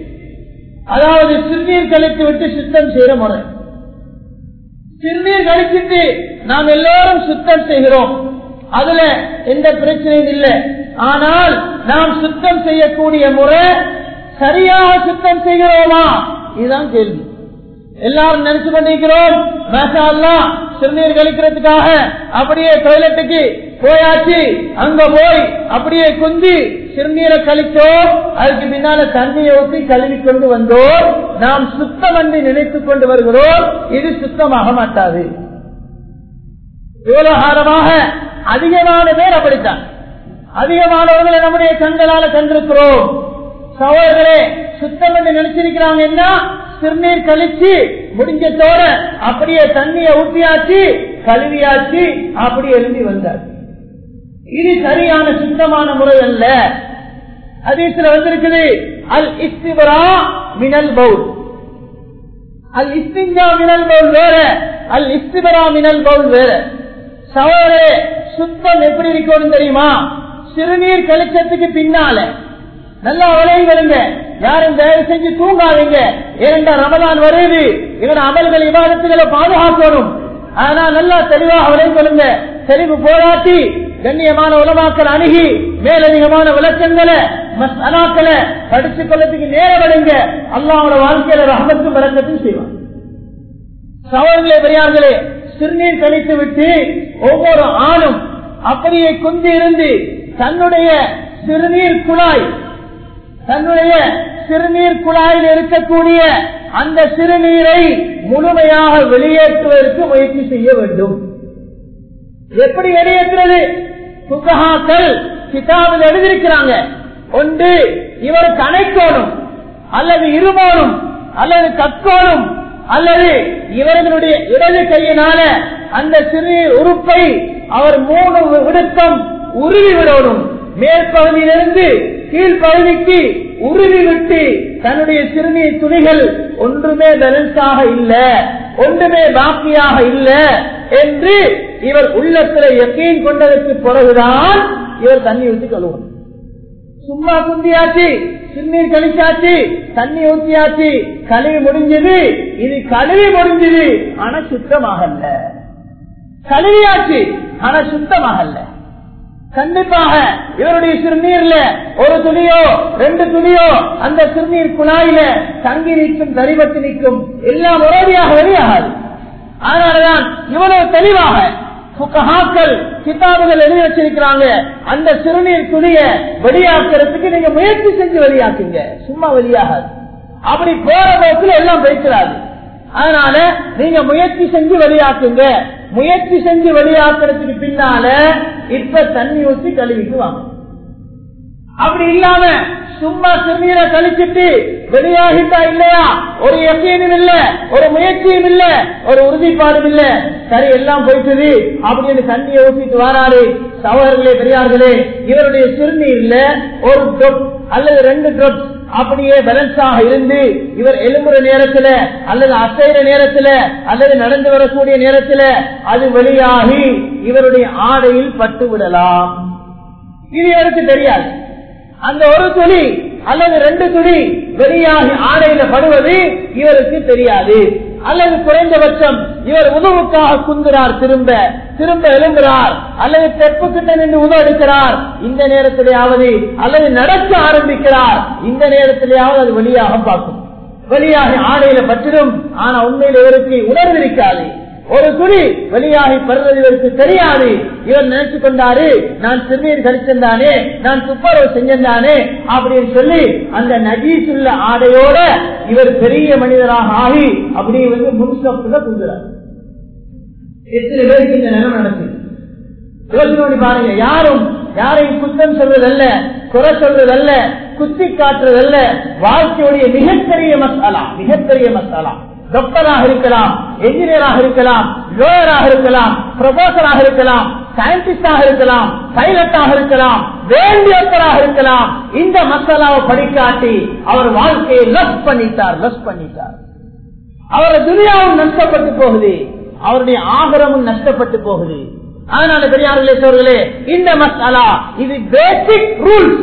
அதாவது சிறுநீர் கழித்து விட்டு சுத்தம் செய்யற முறை. சிறுநீர் கழிச்சிட்டு நாம் எல்லாரும் சுத்தம் செய்கிறோம், அதுல எந்த பிரச்சனையும் இல்லை. ஆனால் நாம் சுத்தம் செய்யக்கூடிய முறை சரியாக சுத்தம் செய்கிறோமா? இதுதான் கேள்வி. எல்லாரும் நினைச்சு கொண்டிருக்கிறோம், மாஷா அல்லாஹ் சிறுநீர் கழிக்கிறதுக்காக அப்படியே டாய்லெட்டுக்கு போயாச்சு, அங்க போய் அப்படியே குந்தி சிறுநீரை கழிச்சோம், அதுக்கு பின்னால தண்ணியை ஊற்றி கழுவி கொண்டு வந்தோம், நாம் சுத்தம் என்று நினைத்துக் கொண்டு வருகிறோம். இது சுத்தமாக மாட்டாது. விவகாரமாக அதிகமான பேர் அப்படித்தான், அதிகமானவர்களை நம்முடைய கண்களால கண்டிருக்கிறோம். சகோதரர்களே, சுத்தம் என்று நினைச்சிருக்கிறாங்க என்ன, சிறுநீர் கழிச்சு முடிஞ்சதோட அப்படியே தண்ணியை ஊற்றியாச்சு, கழுவியாச்சு, அப்படி எழுதி வந்தார். இது சரியான சுத்தமான முறை அல்ல. ஹதீஸ்ல வந்திருக்குது, அல் இஸ்திபரா மினல் பவுல், அல் இஸ்திஞ்சா மினல் பவுல் வேற, அல் இஸ்திபரா மினல் பவுல் வேற. சகோதரே, சுத்தம் எப்படி இருக்கணும் தெரியுமா? சிறுநீர் கழிச்சத்துக்கு பின்னால நல்லா விளைவுங்க, யாரும் தயவு செஞ்சு தூங்காதீங்க. இரண்டா ரமலான் வருது, இவன் அமல்கள் இபாதத்துகளை பாதுகாக்கணும். ஆனா நல்லா தெளிவாக விளைவுங்க. தெளிவு போராட்டி கண்ணியமான உலமாக்கள் அணுகி மேலதிகமான விளக்கங்களை மசாலாக்களை படிச்சுக் கொள்ளத்துக்கு நேரம் விடுங்க. அல்லாஹ்வோட வாழ்க்கையில ரஹ்மத்தும் பரக்கத்தும் செய்வான். சகோதரர்களே, பெரியார்களே, சிறுநீர் கழித்து விட்டு ஒவ்வொரு ஆணும் அப்படியே குந்தி இருந்து தன்னுடைய சிறுநீர் குழாய், தன்னுடைய சிறுநீர் குழாயில் இருக்கக்கூடிய அந்த சிறுநீரை முழுமையாக வெளியேற்றுவதற்கு முயற்சி செய்ய வேண்டும். எப்படி வெளியேற்றுவது? புகஹாக்கள் கிதாபில் எழுதியிருக்கிறாங்க. ஒன்று இவர் கணைக்கோணும் அல்லது இருமோனும் அல்லது கற்கோணும் அல்லது இவர்களுடைய இடது கையினால அந்த சிறுநீர் உறுப்பை அவர் மூணு விடுத்தம் உருவி விடணும். மேற்பகுதியிலிருந்து கீழ்பகுதிக்கு உருவி விட்டு தன்னுடைய சிறுநீர் துணிகள் ஒன்றுமே பேலன்ஸாக இல்ல, ஒன்றுமே பாக்கியாக இல்ல என்று இவர் உள்ளத்தில் யக்கீன் கொண்டதற்கு பிறகுதான் இவர் தண்ணி ஊற்றி கழுவணும். சும்மா குந்தியாச்சு, சிறுநீர் கழிச்சாச்சு, தண்ணி ஊற்றியாச்சு, கழுவி முடிஞ்சது. இது கழுவி முடிஞ்சது ஆனா சுத்தமாகல. கழுவியாச்சு ஆனா சுத்தமாகல. கண்டிப்பாக இவருடைய சிறுநீர்ல ஒரு துணியோ ரெண்டு துணியோ அந்த சிறுநீர் குழாயில தங்கி நிற்கும், தரிபட்டு நிற்கும், எல்லாம் ஒரேடியாக வெளியாகாது. அதனாலதான் இவ்வளவு தெளிவாக புகஹாக்கள் கிதாபுகள் எழுதி வச்சிருக்கிறாங்க. அந்த சிறுநீர் துணிய வெளியாக்குறதுக்கு நீங்க முயற்சி செஞ்சு வெளியாக்குங்க, சும்மா வெளியாகாது. அப்படி போற போக்கில் எல்லாம் வைக்கிறாரு. அதனால நீங்க முயற்சி செஞ்சு வெளியாக்குங்க. முயற்சி செஞ்சு வெளியாக்குறதுக்கு பின்னால இப்ப தண்ணி ஊற்றி கழுவிட்டு வாங்க. அப்படி இல்லாம சும்மா சிறுநீரை கழிச்சிட்டு வெளியாகிட்டா இல்லையா, ஒரு யக்கீனும் இல்ல, ஒரு முயற்சியும் இல்ல, ஒரு உறுதிப்பாடும் இல்ல, சரி எல்லாம் போயிட்டது அப்படின்னு தண்ணியை ஊற்றிட்டு வராரு. சகோதரர்களே, பெரியார்களே, இவருடைய சிறுநீர்ல ஒரு ட்ரொப் அல்லது ரெண்டு ட்ரொப் அப்படியே பேலன்ஸாக இருந்து இவர் எழும்புற நேரத்துல அல்லது அசைற நேரத்துல அல்லது நடந்து வரக்கூடிய நேரத்துல அது வெளியாகி இவருடைய ஆடையில் பட்டு விடலாம். இது எனக்கு தெரியாது. அந்த ஒரு துளி அல்லது ரெண்டு துளி வெளியாகி ஆடையில படுவது இவருக்கு தெரியாது. அல்லது குறைந்தபட்சம் இவர் உதவுக்காக குந்துறார், திரும்ப திரும்ப எழும்புறார், அல்லது தெப்பு கிட்ட நின்று உதவு எடுக்கிறார், இந்த நேரத்திலேயாவது அல்லது நடக்க ஆரம்பிக்கிறார், இந்த நேரத்திலேயாவது அது வெளியாக பார்க்கும். வெளியாகி ஆடையில பற்றிடும். ஆனா உண்மையில் இவருக்கு உணர்வு இருக்காது. ஒரு துணி வெளியாகி பருவது இவருக்கு தெரியாது. இவர் நினைச்சு கொண்டாரு, நான் சிறுநீர் கழிச்சிருந்தானே, நான் துப்புரவு செஞ்சிருந்தானே அப்படின்னு சொல்லி அந்த நஜீசுள்ள ஆடையோட இவர் பெரிய மனிதராக ஆகி அப்படியே வந்து முன்ஸ்டப்ல குந்துறார். எத்தனை பேருக்கு இந்த நிலம் நடக்குது யோசனை பாருங்க. யாரும் யாரையும் குத்தம் சொல்றதல்ல, குறை சொல்றதல்ல, குத்தி காட்டுறதல்ல. வாழ்க்கையுடைய மிகப்பெரிய மசாலா, மிகப்பெரிய மசாலா. டாக்டராக இருக்கலாம், என்ஜினியராக இருக்கலாம், லோயராக இருக்கலாம், ப்ரொஃபஸராக இருக்கலாம், சயின்டிஸ்டாக இருக்கலாம், பைலட்டாக இருக்கலாம், வேண்டியவராக இருக்கலாம். இந்த மசாலாவை படிக்காட்டி அவர் வாழ்க்கையை லஸ் பண்ணிட்டார், லஸ் பண்ணிட்டார். அவருடைய துனியாவும் நஷ்டப்பட்டு போகுது, அவருடைய ஆகரமும் நஷ்டப்பட்டு போகுது. அதனால பெரியார்களே சோர்களே, இந்த மசாலா இது பேசிக் ரூல்ஸ்,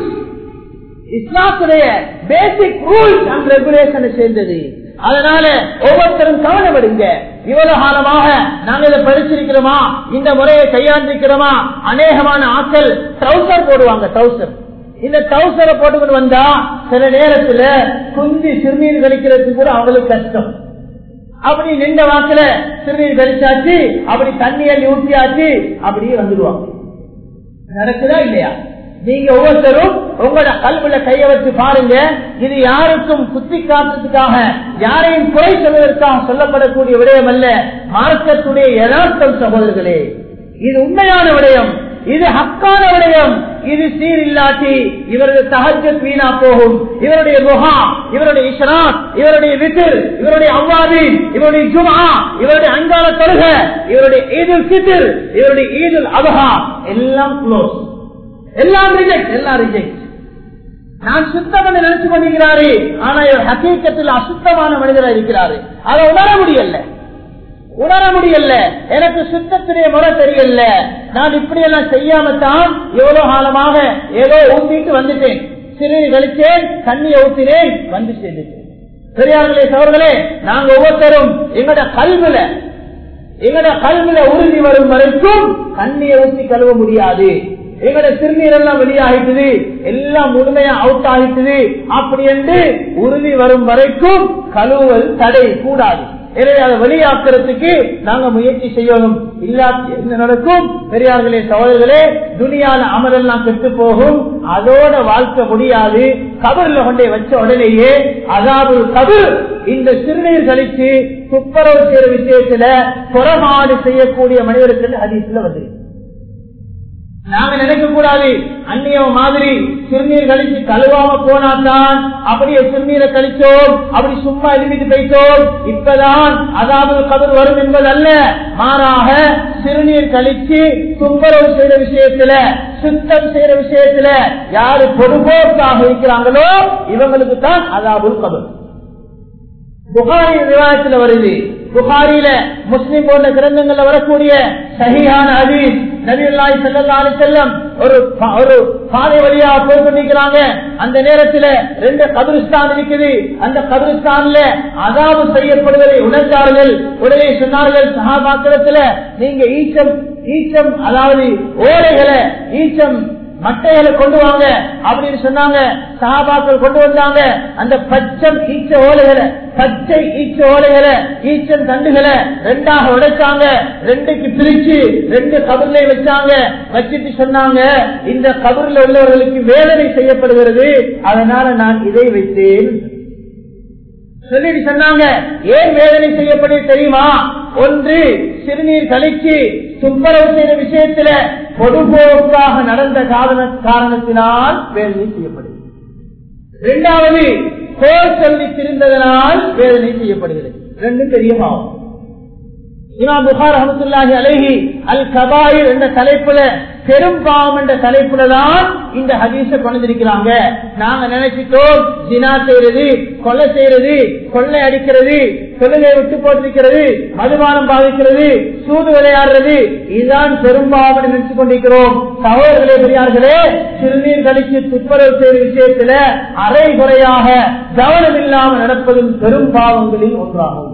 இஸ்லாமுடைய பேசிக் ரூல்ஸ் அண்ட் ரெகுலேஷனை சேர்ந்தது. அதனால ஒவ்வொருத்தரும் கவனப்படுங்க. இவ்வளவு காலமாக நாங்கள் இதை படிச்சிருக்கிறோமா, இந்த முறையை கையாண்டிருக்கிறோமா? அநேகமான ஆட்கள் ட்ரௌசர் போடுவாங்க. ட்ரௌசர் இந்த ட்ரௌசரை போட்டுக்கிட்டு வந்தா சில நேரத்துல குந்தி சிறுநீர் கழிக்கிறதுக்கு கூட அவங்களுக்கு கஷ்டம். அப்படி நின்ற வாக்குல சிறுநீர் கழிச்சாச்சு, அப்படி தண்ணியை ஊற்றியாச்சு, அப்படியே வந்துடுவாங்க. நடக்குதா இல்லையா? நீங்க ஒவ்வொருத்தரும் உங்களோட கல்வில கைய வச்சு பாருங்க. இது யாருக்கும் குத்தி காட்டுறதுக்காக, யாரையும் குறை சொல்வதற்காக சொல்லப்படக்கூடிய விடயம் அல்ல. மார்க்கத்துடைய யதார்த்தம் சகோதரர்களே, இது உண்மையான விடயம், இது ஹக்கான விடயம். இது சீர் இல்லாட்டி இவருடைய தஹஜ்ஜத் வீணா போகும். இவருடைய துஹா, இவருடைய இஷ்ராக், இவருடைய வித்ர், இவருடைய அவ்வாதி, இவருடைய ஜும்ஆ, இவருடைய அன்றாட தொழுகை, இவருடைய ஈதுல் ஃபித்ர், இவருடைய ஈதுல் அத்ஹா எல்லாம் க்ளோஸ், எல்லாம் ரிஜெக்ட், எல்லாம் ரிஜெக்ட். நான் சுத்தம் என்று நினைச்சு கொண்டிருக்கிறாரு, ஆனா இவர் ஹகீகத்தில் அசுத்தமான மனிதராக இருக்கிறாரு. அதை உணர முடியல, உணர முடியல. எனக்கு சுத்தத்துடைய முறை தெரியல. நான் இப்படி எல்லாம் செய்யாமத்தான் எவ்வளவு காலமாக ஏதோ ஊத்திட்டு வந்துட்டேன். சிறுநீர் கழிச்சேன், தண்ணியை ஊத்தினேன், வந்து சேர்ந்துட்டேன். பெரியார்களே சகோதரர்களே, நாங்க ஒவ்வொருத்தரும் எங்கட கல்வில எங்கட கல்வில உறுதி வரும் வரைக்கும் தண்ணியை ஊற்றி கழுவ முடியாது. எங்கட சிறுநீர் எல்லாம் வெளியாகிட்டது, எல்லாம் முழுமையா அவுட் ஆகிட்டது, அப்படி என்று உறுதி வரும் வரைக்கும் கழுவுவது தடை, கூடாது. எனவே அதை வெளியாக்குறதுக்கு நாங்க முயற்சி செய்யணும். இல்லாட்டி என்ன நடக்கும்? பெரியார்களே சகோதரர்களே, துனியால அமலெல்லாம் கெட்டு போகும், அதோட வாழ்க்கை முடியாது. கபர்ல கொண்டே வச்ச உடனேயே அதாவது கபர் இந்த சிறுநீர் கழிச்சு துப்புரவு செய்யற விஷயத்துல புறமாடு செய்யக்கூடிய மனிதர்கள் ஹதீஸ்ல வந்து நாங்க நினைக்க கூடாது அந்நிய மாதிரி சிறுநீர் கழிச்சு கழுவாம போனாதான் அப்படியே சிறுநீரை கழிச்சோம், அப்படி சும்மா எழுதிட்டு போயிட்டோம் இப்பதான் அதாவது கபர் வரும் என்பதல்ல. மாறாக சிறுநீர் கழிச்சு துப்புரவு செய்யற விஷயத்துல, சுத்தம் செய்யற விஷயத்துல யாரு பொதுபோக்காக இருக்கிறாங்களோ இவங்களுக்கு தான் அதாவது கபர். புகாரி விவாதத்தில் வருது, புகாரியில முஸ்லிம் போன்ற கிரந்தங்கள்ல வரக்கூடிய சஹீஹான ஹதீஸ், நபியுல்லாஹி ஸல்லல்லாஹு அலைஹி வஸல்லம் ஒரு ஒரு பாதை வழியா போய் கொண்டிருக்கிறாங்க. அந்த நேரத்தில் ரெண்டு கபிரிஸ்தான் இருக்குது. அந்த கபிரிஸ்தான்ல அதாவது செய்யப்படுவதை உணர்ந்தார்கள். உடனே சொன்னார்கள் சஹாபாக்களத்துல, நீங்க ஈச்சம் ஈச்சம் அதாவது ஓலைகளை ஈச்சம் மட்டைகளை கொண்டு வாங்க அப்படின்னு சொன்னாங்க. சஹாபாக்கள் கொண்டு வந்தாங்க. அந்த பச்சம் ஈச்ச ஓலைகளை, பச்சை ஈச்ச ஓலைகளை, ஈச்சன் தண்டுகளை ரெண்டாக உடைச்சாங்க. ரெண்டுக்கு பிரிச்சு ரெண்டு கபர்ல வச்சாங்க. வச்சுட்டு சொன்னாங்க, இந்த கபர்ல உள்ளவர்களுக்கு வேதனை செய்யப்படுகிறது, அதனால நான் இதை வைத்தேன் சொல்லிட்டு சொன்னாங்க. ஏன் வேதனை செய்யப்படுது தெரியுமா? ஒன்று, சிறுநீர் கழிச்சு துப்புரவு செய்த விஷயத்துல பொதுபோக்காக நடந்த காரணத்தினால் வேதனை செய்யப்படுகிறது. இரண்டாவது, கோல் சொல்லி திரிந்ததனால் வேதனை செய்யப்படுகிறது. ரெண்டும் பெரிய பாவம். இமாம் புகாரி ரஹ்மத்துல்லாஹி அலைஹி அல் கபாயிர் என்ற தலைப்புல, பெரும் பாவம் என்ற தலைப்புல தான் இந்த ஹதீஸை கொண்டிருக்கிறாங்க. நாங்க நினைச்சிட்டோம் ஜினா செய்யறது, கொலை செய்யறது, கொள்ளை அடிக்கிறது, தொழுகை விட்டு போட்டிருக்கிறது, மதுபானம் பாதிக்கிறது, சூது விளையாடுறது, இதுதான் பெரும் பாவம் நினைச்சு கொண்டிருக்கிறோம். சகோதரர்களே பெரியார்களே, சிறுநீர் கழிச்சு துப்புரவு செய்த விஷயத்துல அரை குறையாக கவனம் இல்லாமல் நடப்பதும் பெரும் பாவங்களில் ஒன்றாகும்.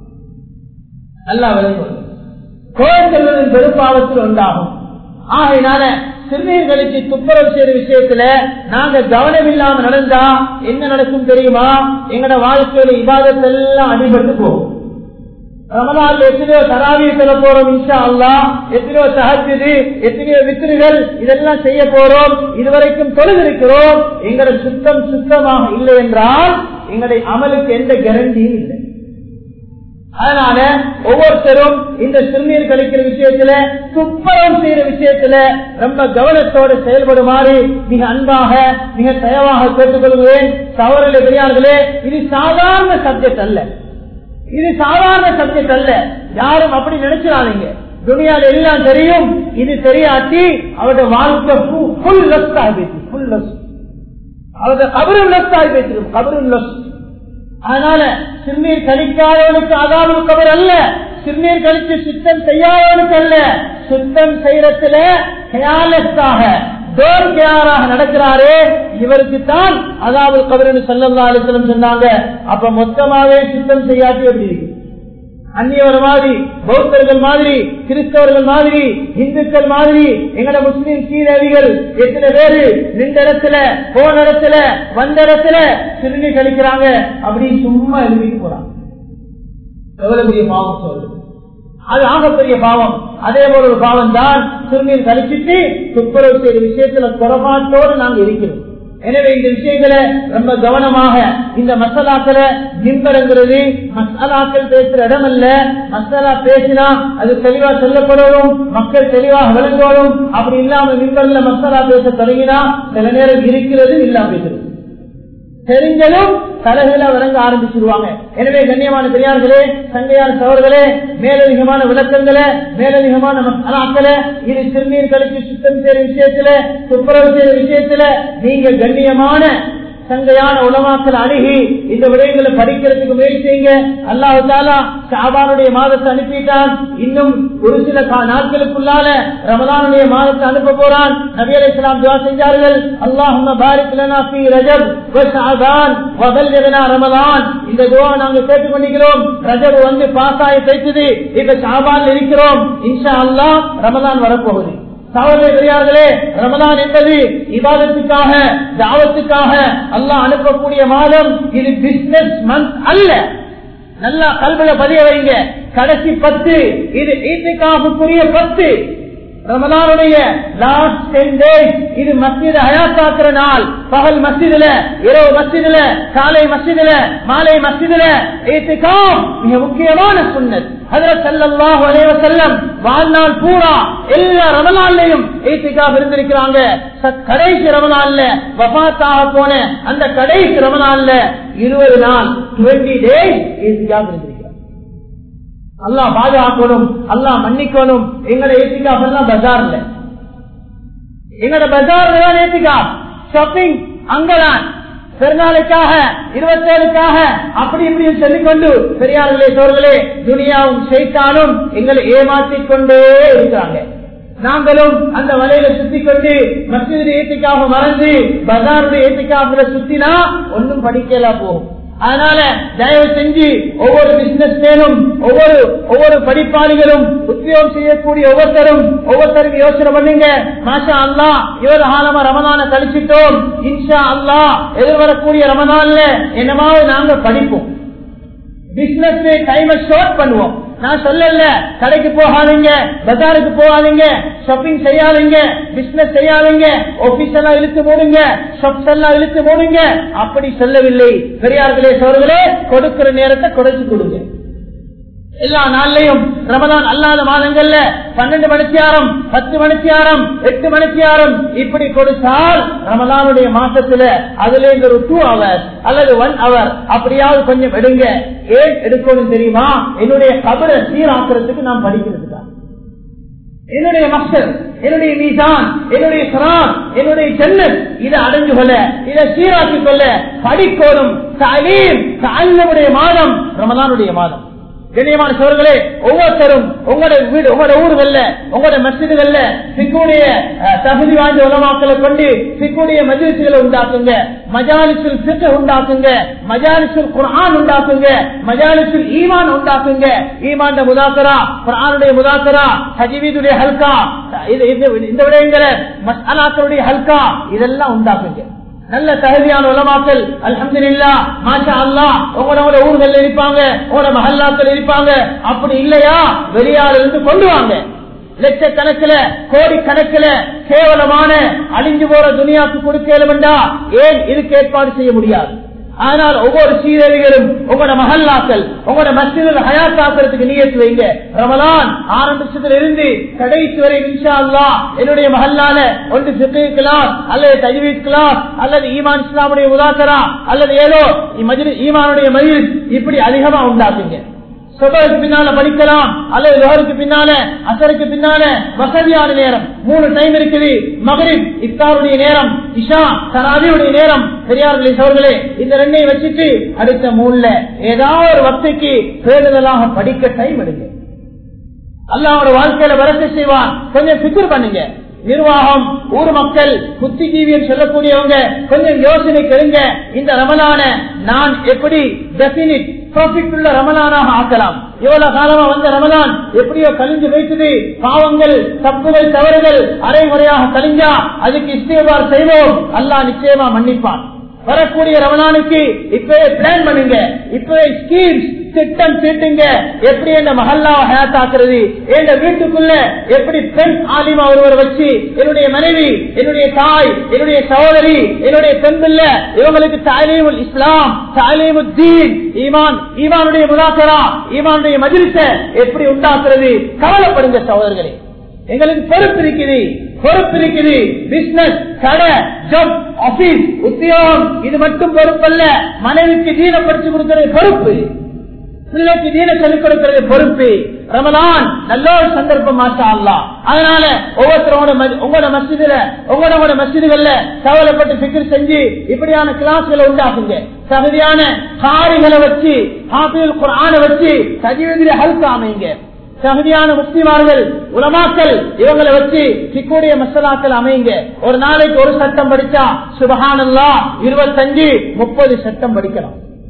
நல்லா விளையாடு கோயில் செல்வதின் பெரும்பாவத்தில் உண்டாகும். ஆகையினால சிறுநீர் கழிச்சு துப்புரவு செய்த விஷயத்துல நாங்க கவனம் இல்லாம நடந்தா என்ன நடக்கும் தெரியுமா? எங்கட வாழ்க்கையில இபாதத் எல்லாம் அடிபட்டு போகும். ரமலான்ல எத்தனையோ தராவீஹ் சொல்ல போறோம் இன்ஷா அல்லாஹ், எத்தனையோ தஹஜ்ஜுது, எத்தனையோ வித்ருகள் இதெல்லாம் செய்ய போறோம், இதுவரைக்கும் தொழுதிருக்கிறோம். எங்கட சுத்தம் சுத்தமாக இல்லை என்றால் எங்களுடைய அமலுக்கு எந்த கேரண்டியும் இல்லை. அதனால ஒவ்வொருத்தரும் இந்த சிறுநீர் கழிக்கிற விஷயத்துல, துப்புரவு செய்யற விஷயத்துல ரொம்ப கவனத்தோடு செயல்படுமாறு மிக அன்பாக மிக தயவாக கேட்டுக்கொள்கிறேன். சகோதரர்களே பெரியார்களே, இது சாதாரண சப்ஜெக்ட் அல்ல, இது சாதாரண சப்ஜெக்ட் அல்ல. யாரும் அப்படி நினைச்சிடாதீங்க. துனியால எல்லாம் தெரியும், இது தெரியாட்டி அவருடைய வாழ்க்கை ஃபுல் லஸ்ட் ஆகிடுச்சு. ஃபுல் லஸ்ட் அவருடைய கபரும் லஸ்ட் ஆகி போயிருக்கு, கபரும் லஸ்ட். அதனால சிறுநீர் கழிக்காதவனுக்கு அதாவது கபர் அல்ல, சிறுநீர் கழிச்சு சுத்தம் செய்யாதவனுக்கு அல்ல. சுத்தம் செய்யறதுல கேர்லெஸ்ஸாக தோர்கையாராக நடக்கிறாரே இவருக்கு தான் அதாவது கபர்னு ஸல்லல்லாஹு அலைஹி வஸல்லம் சொன்னாங்க. அப்ப மொத்தமாவே சுத்தம் செய்யாட்டி எப்படி இருக்கு? அந்நியவர் மாதிரி, பௌத்தர்கள் மாதிரி, கிறிஸ்தவர்கள் மாதிரி, இந்துக்கள் மாதிரி, எங்கட முஸ்லிம் சீரவிகள் எத்தனை பேரு நின்ற இடத்துல, போன இடத்துல, வந்த இடத்துல சிறுநீர் கழிக்கிறாங்க. அப்படி சும்மா எழுதிட்டு போறாங்க. எவ்வளவு பெரிய பாவம் சொல்லு, அது ஆகப்பெரிய பாவம். அதே போல ஒரு பாவம் தான் சிறுநீர் கழிச்சிட்டு துப்புரவு செய்த விஷயத்துல குறைபாட்டோடு நாங்கள் இருக்கிறோம். எனவே இந்த விஷயங்களை ரொம்ப கவனமாக, இந்த மசாலாக்களை மின்பரங்கிறது மசாலாக்கள் பேசுற இடம் அல்ல. மசாலா பேசினா அது தெளிவா சொல்லப்படணும், மக்கள் தெளிவாக விளங்கணும். அப்படி இல்லாம மின்பர்ல மசாலா பேச தொடங்கினா சில நேரம் இருக்கிறது இல்லாம பேசுறது தெரிஞ்சதும் தலைகளை விளங்க ஆரம்பிச்சிருவாங்க. எனவே கண்ணியமான பெரியார்களே, சங்கையான சவர்களே, மேலதிகமான விளக்கங்களை, மேலதிகமான மசாலாக்களை, இது சிறுநீர் கழிச்சு சுத்தம் செய்யற விஷயத்துல, துப்புரவு செய்யற விஷயத்துல நீங்க கண்ணியமான சங்கையான உலமாக்கள் அணுகி இந்த விடயங்களை படிக்கிறதுக்கு முயற்சி செய்யுங்க. அல்லாஹ் தஆலா ஷஅபானுடைய மாதத்தை அனுப்பிட்டான். இன்னும் ஒரு சில நாட்களுக்குள்ளால ரமலானுடைய மாதத்தை அனுப்ப போறான். நபி அலைஹிஸ்ஸலாம் துஆ செஞ்சார்கள், அல்லாஹும்ம பாரிக் லனா ஃபீ ரஜப் வ ஷஅபான் வ பல்லிக்னா ரமலான். இந்த துஆ நாங்க கேட்டுக்கொண்டிருக்கிறோம். ரஜப் வந்து பாஸ் ஆகி போயிடுது, இப்ப ஷஅபான்ல இருக்கிறோம். இன்ஷா அல்லாஹ் ரமலான் வரப்போகுது. சகோதர பெரியார்களே, ரமலான் என்பது இபாதத்துக்காக, தாவத்துக்காக அல்லாஹ் அனுப்பக்கூடிய மாதம். இது பிசினஸ் மந்த் அல்ல. நல்லா கல்வில பதிய வைங்க. கடைசி பத்து இது ஈத்திகாஃபுக்குரிய பத்து. ரமலானுடைய லாஸ்ட் டென் டேஸ் இது மஸ்ஜித் ஹயாத்தாக்குற நாள். பகல் மஸ்ஜிதுல, இரவு மஸ்ஜிதுல, காலை மஸ்ஜிதுல, மாலை மஸ்ஜிதுல இத்திகாஃப் மிக முக்கியமான சுன்னத். ஹஜ்ரத் ஸல்லல்லாஹு அலைஹி வஸல்லம் வாழ்நாள் பூரா எல்லா ரமலான்லயும் இத்திகாஃப் இருந்திருக்கிறாங்க. கடைசி ரமலான்ல வஃபாத்தாக போன அந்த கடைசி ரமலான்ல இருபது நாள் இருபது டேஸ் இத்திகாஃப் இருந்திருக்கிறாங்க. அல்லாஹ் பாதுகாக்கணும், அல்லாஹ் மன்னிக்கணும். எங்கட இத்திகாஃப் எல்லாம் பஜார்ல, எங்கட பஜார்ல தான் இத்திகாஃப். ஷாப்பிங் அங்கதான், பெருநாளுக்காக இருபத்தேழுக்காக அப்படி இப்படி சொல்லிக்கொண்டு பெரியார்களே சோர்களே துனியாவும் ஷைத்தானும் எங்களை ஏமாற்றிக் கொண்டே இருக்கிறாங்க. நாங்களும் அந்த வலையில சுத்தி கொண்டு மஸ்ஜித் ஏத்திக்காக மறந்து பஜாருடைய ஏத்திக்காக சுத்தினா ஒன்னும் படிக்கலாம் போகும். அதனால தயவு செஞ்சு ஒவ்வொரு பிசினஸ் மேனும் ஒவ்வொரு ஒவ்வொரு படிப்பாளிகளும் உத்தியோகம் செய்யக்கூடிய ஒவ்வொருத்தரும் ஒவ்வொருத்தரும் யோசனை பண்ணுங்க. மாஷா அல்லாஹ் இவர் காலமா ரமலான கழிச்சிட்டோம், இன்ஷா அல்லாஹ் எதிர்வரக்கூடிய ரமலான்ல என்னமாவது நாங்க படிப்போம். பிசினஸ் டைமை ஷார்ட் பண்ணுவோம். நான் சொல்லல கடைக்கு போகாதீங்க, பஜாருக்கு போகாதீங்க, ஷாப்பிங் செய்யாதீங்க, பிசினஸ் செய்யாதீங்க, ஆபீஸ் எல்லாம் இழுத்து போடுங்க, ஷாப்ஸ் எல்லாம் இழுத்து போடுங்க, அப்படி சொல்லவில்லை. பெரியார்களே சோர்களே, கொடுக்கிற நேரத்தை குறைச்சு கொடுங்க. எல்லா நாள்லயும் ரமலான் அல்லாத மாதங்கள்ல பன்னெண்டு மணித்தியாரம், பத்து மணித்தியாரம், எட்டு மணித்தியாரம் இப்படி கொடுத்தால் ரமலானுடைய மாசத்துல அதுல இருந்து ஒரு டூ ஹவர்ஸ் அல்லது ஒன் ஹவர் அப்படியாவது கொஞ்சம் எடுங்க. ஏன் எடுக்கணும் தெரியுமா? என்னுடைய கபரை சீராக்குறதுக்கு நான் படிக்கிறதுதான். என்னுடைய மக்கள், என்னுடைய மீசான், என்னுடைய சரான், என்னுடைய ஜன்னத் இதை அடைஞ்சு கொள்ள, இதை சீராக்கிக் கொள்ள படிக்கணும். தலீம் தஅல்லுமுடைய மாதம் ரமலானுடைய மாதம். கண்ணியமான சோர்களே, ஒவ்வொருத்தரும் உங்களோட வீடு, உங்களோட ஊர்கள்ல, உங்களோட மஸ்ஜிதுகள்ல சிக்குடைய தகுதி வாய்ந்த உலமாக்களை கொண்டு சிக்குடைய மஜ்லிஸ்களை உண்டாக்குங்க, மஜாலிசுல் ஃபிக்ஹ் உண்டாக்குங்க, மஜாலிசுல் குர்ஆன் உண்டாக்குங்க, மஜாலிசுல் ஈமான் உண்டாக்குங்க. ஈமான் முதாக்கரா, குர்ஆனுடைய முதாக்கரா, தஜ்வீதுடைய ஹல்கா, இந்த விடயங்களை மஸ்அலாக்களுடைய ஹல்கா இதெல்லாம் உண்டாக்குங்க. நல்ல தகுதியான உலமாக்கள் அல்ஹம்துலில்லாஹ் மாஷா அல்லாஹ் உங்களோட ஊர்கள் இருப்பாங்க, உங்களோட மஹல்லாக்கள் இருப்பாங்க. அப்படி இல்லையா வெளியால இருந்து கொண்டு வாங்க. லட்சக்கணக்கில் கோடி கணக்கில் கேவலமான அழிஞ்சு போற துனியாக்கு கொடுக்கலும்டா ஏன் இதுக்கு ஏற்பாடு செய்ய முடியாது? ஆனால் ஒவ்வொரு சீரழிகளும் உங்களோட மஹல்லாக்கள், உங்களோட மஸ்ஜிதில் ஹயாத்தாக்குறதுக்கு நியத்து வைங்க. ரமலான் ஆரம்பிச்சதுல இருந்து கடைசி வரை இன்ஷா அல்லாஹ் என்னுடைய மஹல்லால ஒன்று ஃபிக்ஹ் கிளாஸ் அல்லது தஜ்வீத் கிளாஸ் அல்லது ஈமான் இஸ்லாமுடைய முதாக்கரா அல்லது ஏதோ ஈமானுடைய மஜ்லிஸ் இப்படி அதிகமா உண்டாக்குங்க. சுபஹுக்கு பின்னால படிக்கலாம் அல்லது லுஹருக்கு பின்னால, அஸருக்கு பின்னால வசதியான நேரம் மூணு டைம் இருக்குது. மக்ரிப் இஃப்தாருடைய நேரம், இஷா தராவியுடைய நேரம். பெரியார்களே சோர்களே, இந்த ரெண்டையும் வச்சுட்டு அடுத்த மூணுல ஏதாவது ஒரு வக்துக்கு பேருதலாக படிக்க டைம் எடுங்க. அல்லாஹ்வோட வாழ்க்கையில வரத்தை செய்வான். கொஞ்சம் ஃபிக்ர் பண்ணுங்க. நிர்வாகம், ஊர் மக்கள், புத்திஜீவியம் சொல்லக்கூடியவங்க கொஞ்சம் யோசனை கெடுங்க. இந்த ரமலான நான் எப்படி டெபினிட் ப்ராஃபிட் உள்ள ரமலானாக ஆக்கலாம்? இவ்வளவு காலமா வந்த ரமலான் எப்படியோ கழிஞ்சு வைத்தது. பாவங்கள், தப்புகள், தவறுகள் அரைமுறையாக கழிஞ்சா அதுக்கு இஸ்திக்பார் செய்வோம். அல்லாஹ் நிச்சயமா மன்னிப்பான். வரக்கூடிய ரமலானுக்கு இப்பவே பிளான் பண்ணுங்க, இப்பவே ஸ்கீம்ஸ் திட்டம் தீட்டுங்க. எப்படி என்ன மஹல்லாவை ஹயாத்தாக்குறது, என் வீட்டுக்குள்ள எப்படி பெண் ஆலிமா ஒருவர் வச்சு என்னுடைய மனைவி, என்னுடைய தாய், என்னுடைய சகோதரி, என்னுடைய பெண் பிள்ளை இவங்களுக்கு தஅலீமுல் இஸ்லாம், தஅலீமுத் தீன், ஈமான், ஈமானுடைய முதாக்கரா, ஈமானுடைய மஜ்லிஸ எப்படி உண்டாக்குறது? கவலைப்படுங்க சகோதரர்களே, எங்களுக்கு பொறுப்பு இருக்குது, பொறுப்பு இருக்குது. பிசினஸ், கடை, ஜாப், ஆபீஸ், உத்தியோகம் இது மட்டும் பொறுப்பல்ல. மனைவிக்கு தீன படிச்சு கொடுக்கிறது பொறுப்பு, பிள்ளைக்கு தீன சொல்லிக் கொடுக்கிறது பொறுப்பு. ரமலான் நல்ல ஒரு சந்தர்ப்பம் மாஷா அல்லாஹ். அதனால ஒவ்வொருத்தரோட உங்களோட மஸ்ஜிதுல, உங்களோட மஸ்ஜிதுகள்ல கவலைப்பட்டு ஃபிக்ர் செஞ்சு இப்படியான கிளாஸ்களை உண்டாக்குங்க. தகுதியான காரிகளை வச்சு, ஹாஃபில் குர்ஆனை வச்சு தஜ்வீதுல ஹல்கா அமைங்க. தகுதியான முஸ்லிமார்கள், உலமாக்கள் இவங்களை வச்சு சிக்குடைய மசாலாக்கள் அமைங்க. ஒரு நாளைக்கு ஒரு சட்டம் படிச்சா சுபஹானல்லாஹ் இருபத்தஞ்சு முப்பது சட்டம் படிக்கலாம்.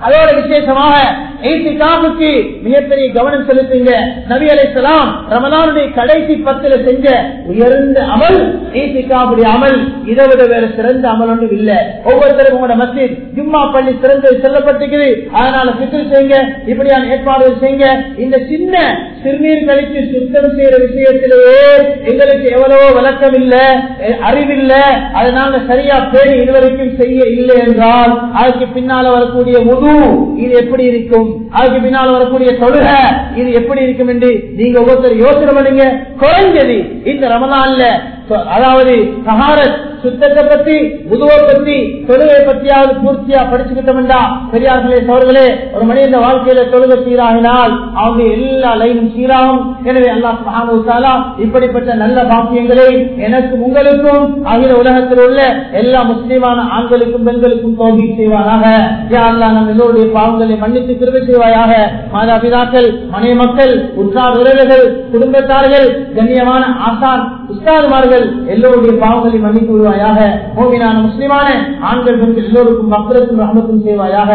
அதோட விசேஷமாக ஈத்திகாஃபுக்கு மிகப்பெரிய கவனம் செலுத்துங்க. நபி அலைஹிஸ்ஸலாம் ரமலானுடைய கடைசி பத்துல செஞ்ச உயர்ந்த அமல் ஈத்திகாஃபுடைய அமல். இதை விட வேற சிறந்த அமல் ஒன்றும் இல்ல. ஒவ்வொருத்தரும் உங்களோட மஸ்ஜித் ஜும்மா பள்ளி சிறந்து செல்லப்பட்டிருக்குது. அதனால ஃபிக்ர் செய்யுங்க, இப்படியான ஏற்பாடுகள் செய்யுங்க. இந்த சின்ன சிறுநீர் கழித்து சுத்தம் செய்யற விஷயத்திலேயே எங்களுக்கு எவ்வளவோ விளக்கம் இல்ல, அறிவில்ல. அதனால சரியா பேணி இதுவரைக்கும் செய்ய இல்லை என்றால் அதுக்கு பின்னால வரக்கூடிய முழு இது எப்படி இருக்கும், அதுக்கு பின்னால் வரக்கூடிய தொழுகை இது எப்படி இருக்கும் என்று நீங்க ஒவ்வொருத்தர் யோசனை பண்ணுங்க. குறைஞ்சது இந்த ரமலான்ல அதாவது சஹாரத் சுத்தத்தை பத்தி உதுவை பத்தி தொழுகை பத்தியாவது பூர்த்தியா படிச்சுக்கிட்டோம்டா பெரியார்களே சோர்களே, ஒரு மனித வாழ்க்கையில தொழுகை சீராகினால் அவங்க எல்லா லைனும் சீராகும். எனவே அல்லாஹ் சுப்ஹானஹு வ தஆலா இப்படிப்பட்ட நல்ல பாக்கியங்களை எனக்கும் உங்களுக்கும் அகில உலகத்தில் உள்ள எல்லா முஸ்லிமான ஆண்களுக்கும் பெண்களுக்கும் தௌஃபீக் செய்வானாக. யா அல்லாஹ் நம் எல்லோருடைய பாவங்களை மன்னித்து கிருபை செய்வாயாக. மாதா பிதாக்கள், மனைவி மக்கள், உற்றார் உறவினர்கள், குடும்பத்தார்கள், கண்ணியமான ஆசான் உஸ்தாதுமார்கள் எல்லோருடைய பாவங்களை மன்னித்து விடுவாயாக. மூமினான முஸ்லிமான ஆண்கள் பெண்கள் எல்லோருக்கும் மக்களுக்கும் ரஹ்மத்தும் செய்வாயாக.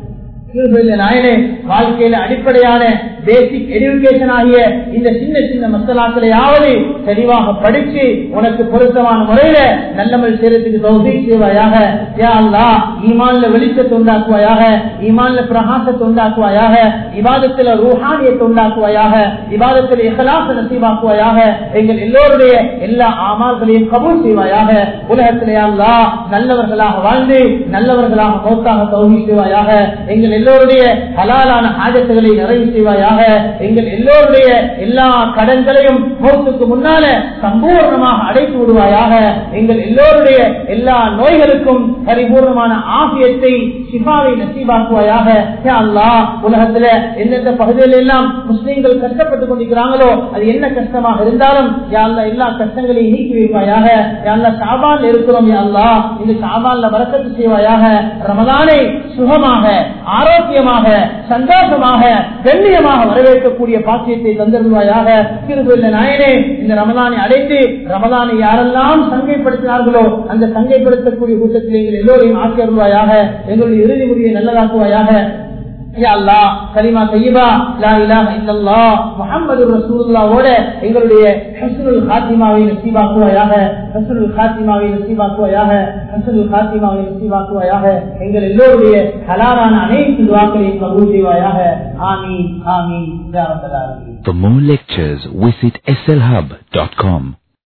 நாயனே, வாழ்க்கையில அடிப்படையான பேசிக் எஜுகேஷன் ஆகிய இந்த சின்ன சின்ன மசாலாக்களையாவது தெளிவாக படிச்சு உனக்கு பொருத்தமான முறையில நல்லமல் செய்யறதுக்கு தௌஃபீக் செய்வாயாக. யா அல்லாஹ் ஈமான்ல வெளிச்சத்தை உண்டாக்குவாயாக, ஈமான்ல பிரகாசத்தை உண்டாக்குவாயாக, இபாதத்துல ரூஹானியத்தை உண்டாக்குவாயாக, இபாதத்துல இஹ்லாஸ் நசீபாக்குவாயாக. எங்கள் எல்லோருடைய எல்லா ஆமால்களையும் கபூல் செய்வாயாக. உலகத்திலே அல்லாஹ் நல்லவர்களாக வாழ்ந்து நல்லவர்களாக மௌத்தாக தௌஃபீக் செய்வாயாக. எங்கள் எல்லோருடைய ஹலாலான ஹாஜத்துகளை நிறைவு செய்வாயாக. எங்கள் எல்லோருடைய எல்லா கடன்களையும் மௌத்துக்கு முன்னால சம்பூர்ணமாக அடைத்து விடுவாயாக. எங்கள் எல்லோருடைய எல்லா நோய்களுக்கும் பரிபூர்ணமான ஆஃபியத்தை ஷிஃபாவை நசீபாக்குவாயாக. யா அல்லாஹ் உலகத்துல எந்தெந்த பகுதிகளில் எல்லாம் முஸ்லிம்கள் கஷ்டப்பட்டுக் கொண்டிருக்கிறாங்களோ அது என்ன கஷ்டமாக இருந்தாலும் யா அல்லாஹ் எல்லா கஷ்டங்களையும் நீக்கி வைப்பாயாக. யா அல்லாஹ் ஷாபான்ல இருக்கிறோம், யா அல்லாஹ் இந்த ஷாபான்ல பரக்கத்து செய்வாயாக. ரமலானை சுகமாக ஆரோக்கியமாக சந்தோஷமாக கண்ணியமாக வரவேற்கக்கூடிய பாக்கியத்தை தந்திருவாயாக. கிருபையுள்ள நாயனே, இந்த ரமலானை அடைந்து ரமலானை யாரெல்லாம் சங்கைப்படுத்தினார்களோ அந்த சங்கைப்படுத்தக்கூடிய கூட்டத்தில் எங்கள் எல்லோரையும் ஆக்கியருள்வாயாக. எங்களுடைய இறுதி முடிவை நல்லதாக்குவாயாக. யா அல்லாஹ் கலிமா தய்யிபா லா இலாஹ இல்லல்லாஹ் முஹம்மதுர் ரசூலுல்லாஹ்வோட எங்களுடைய ஹஸ்னுல் காத்திமாவை நசீபாக்குவாயாக. ஹஸ்னுல் காத்திமாவை நசீபாக்குவாயாக. ஹஸ்னுல் காத்திமாவை நசீபாக்குவாயாக. எங்கள் எல்லோருடைய ஹலாலான அனைத்து துஆக்களையும் கபூல் செய்வாயாக. ஆமீன் ஆமீன் யா ரப்பல் ஆலமீன். For more lectures visit S L hub dot com.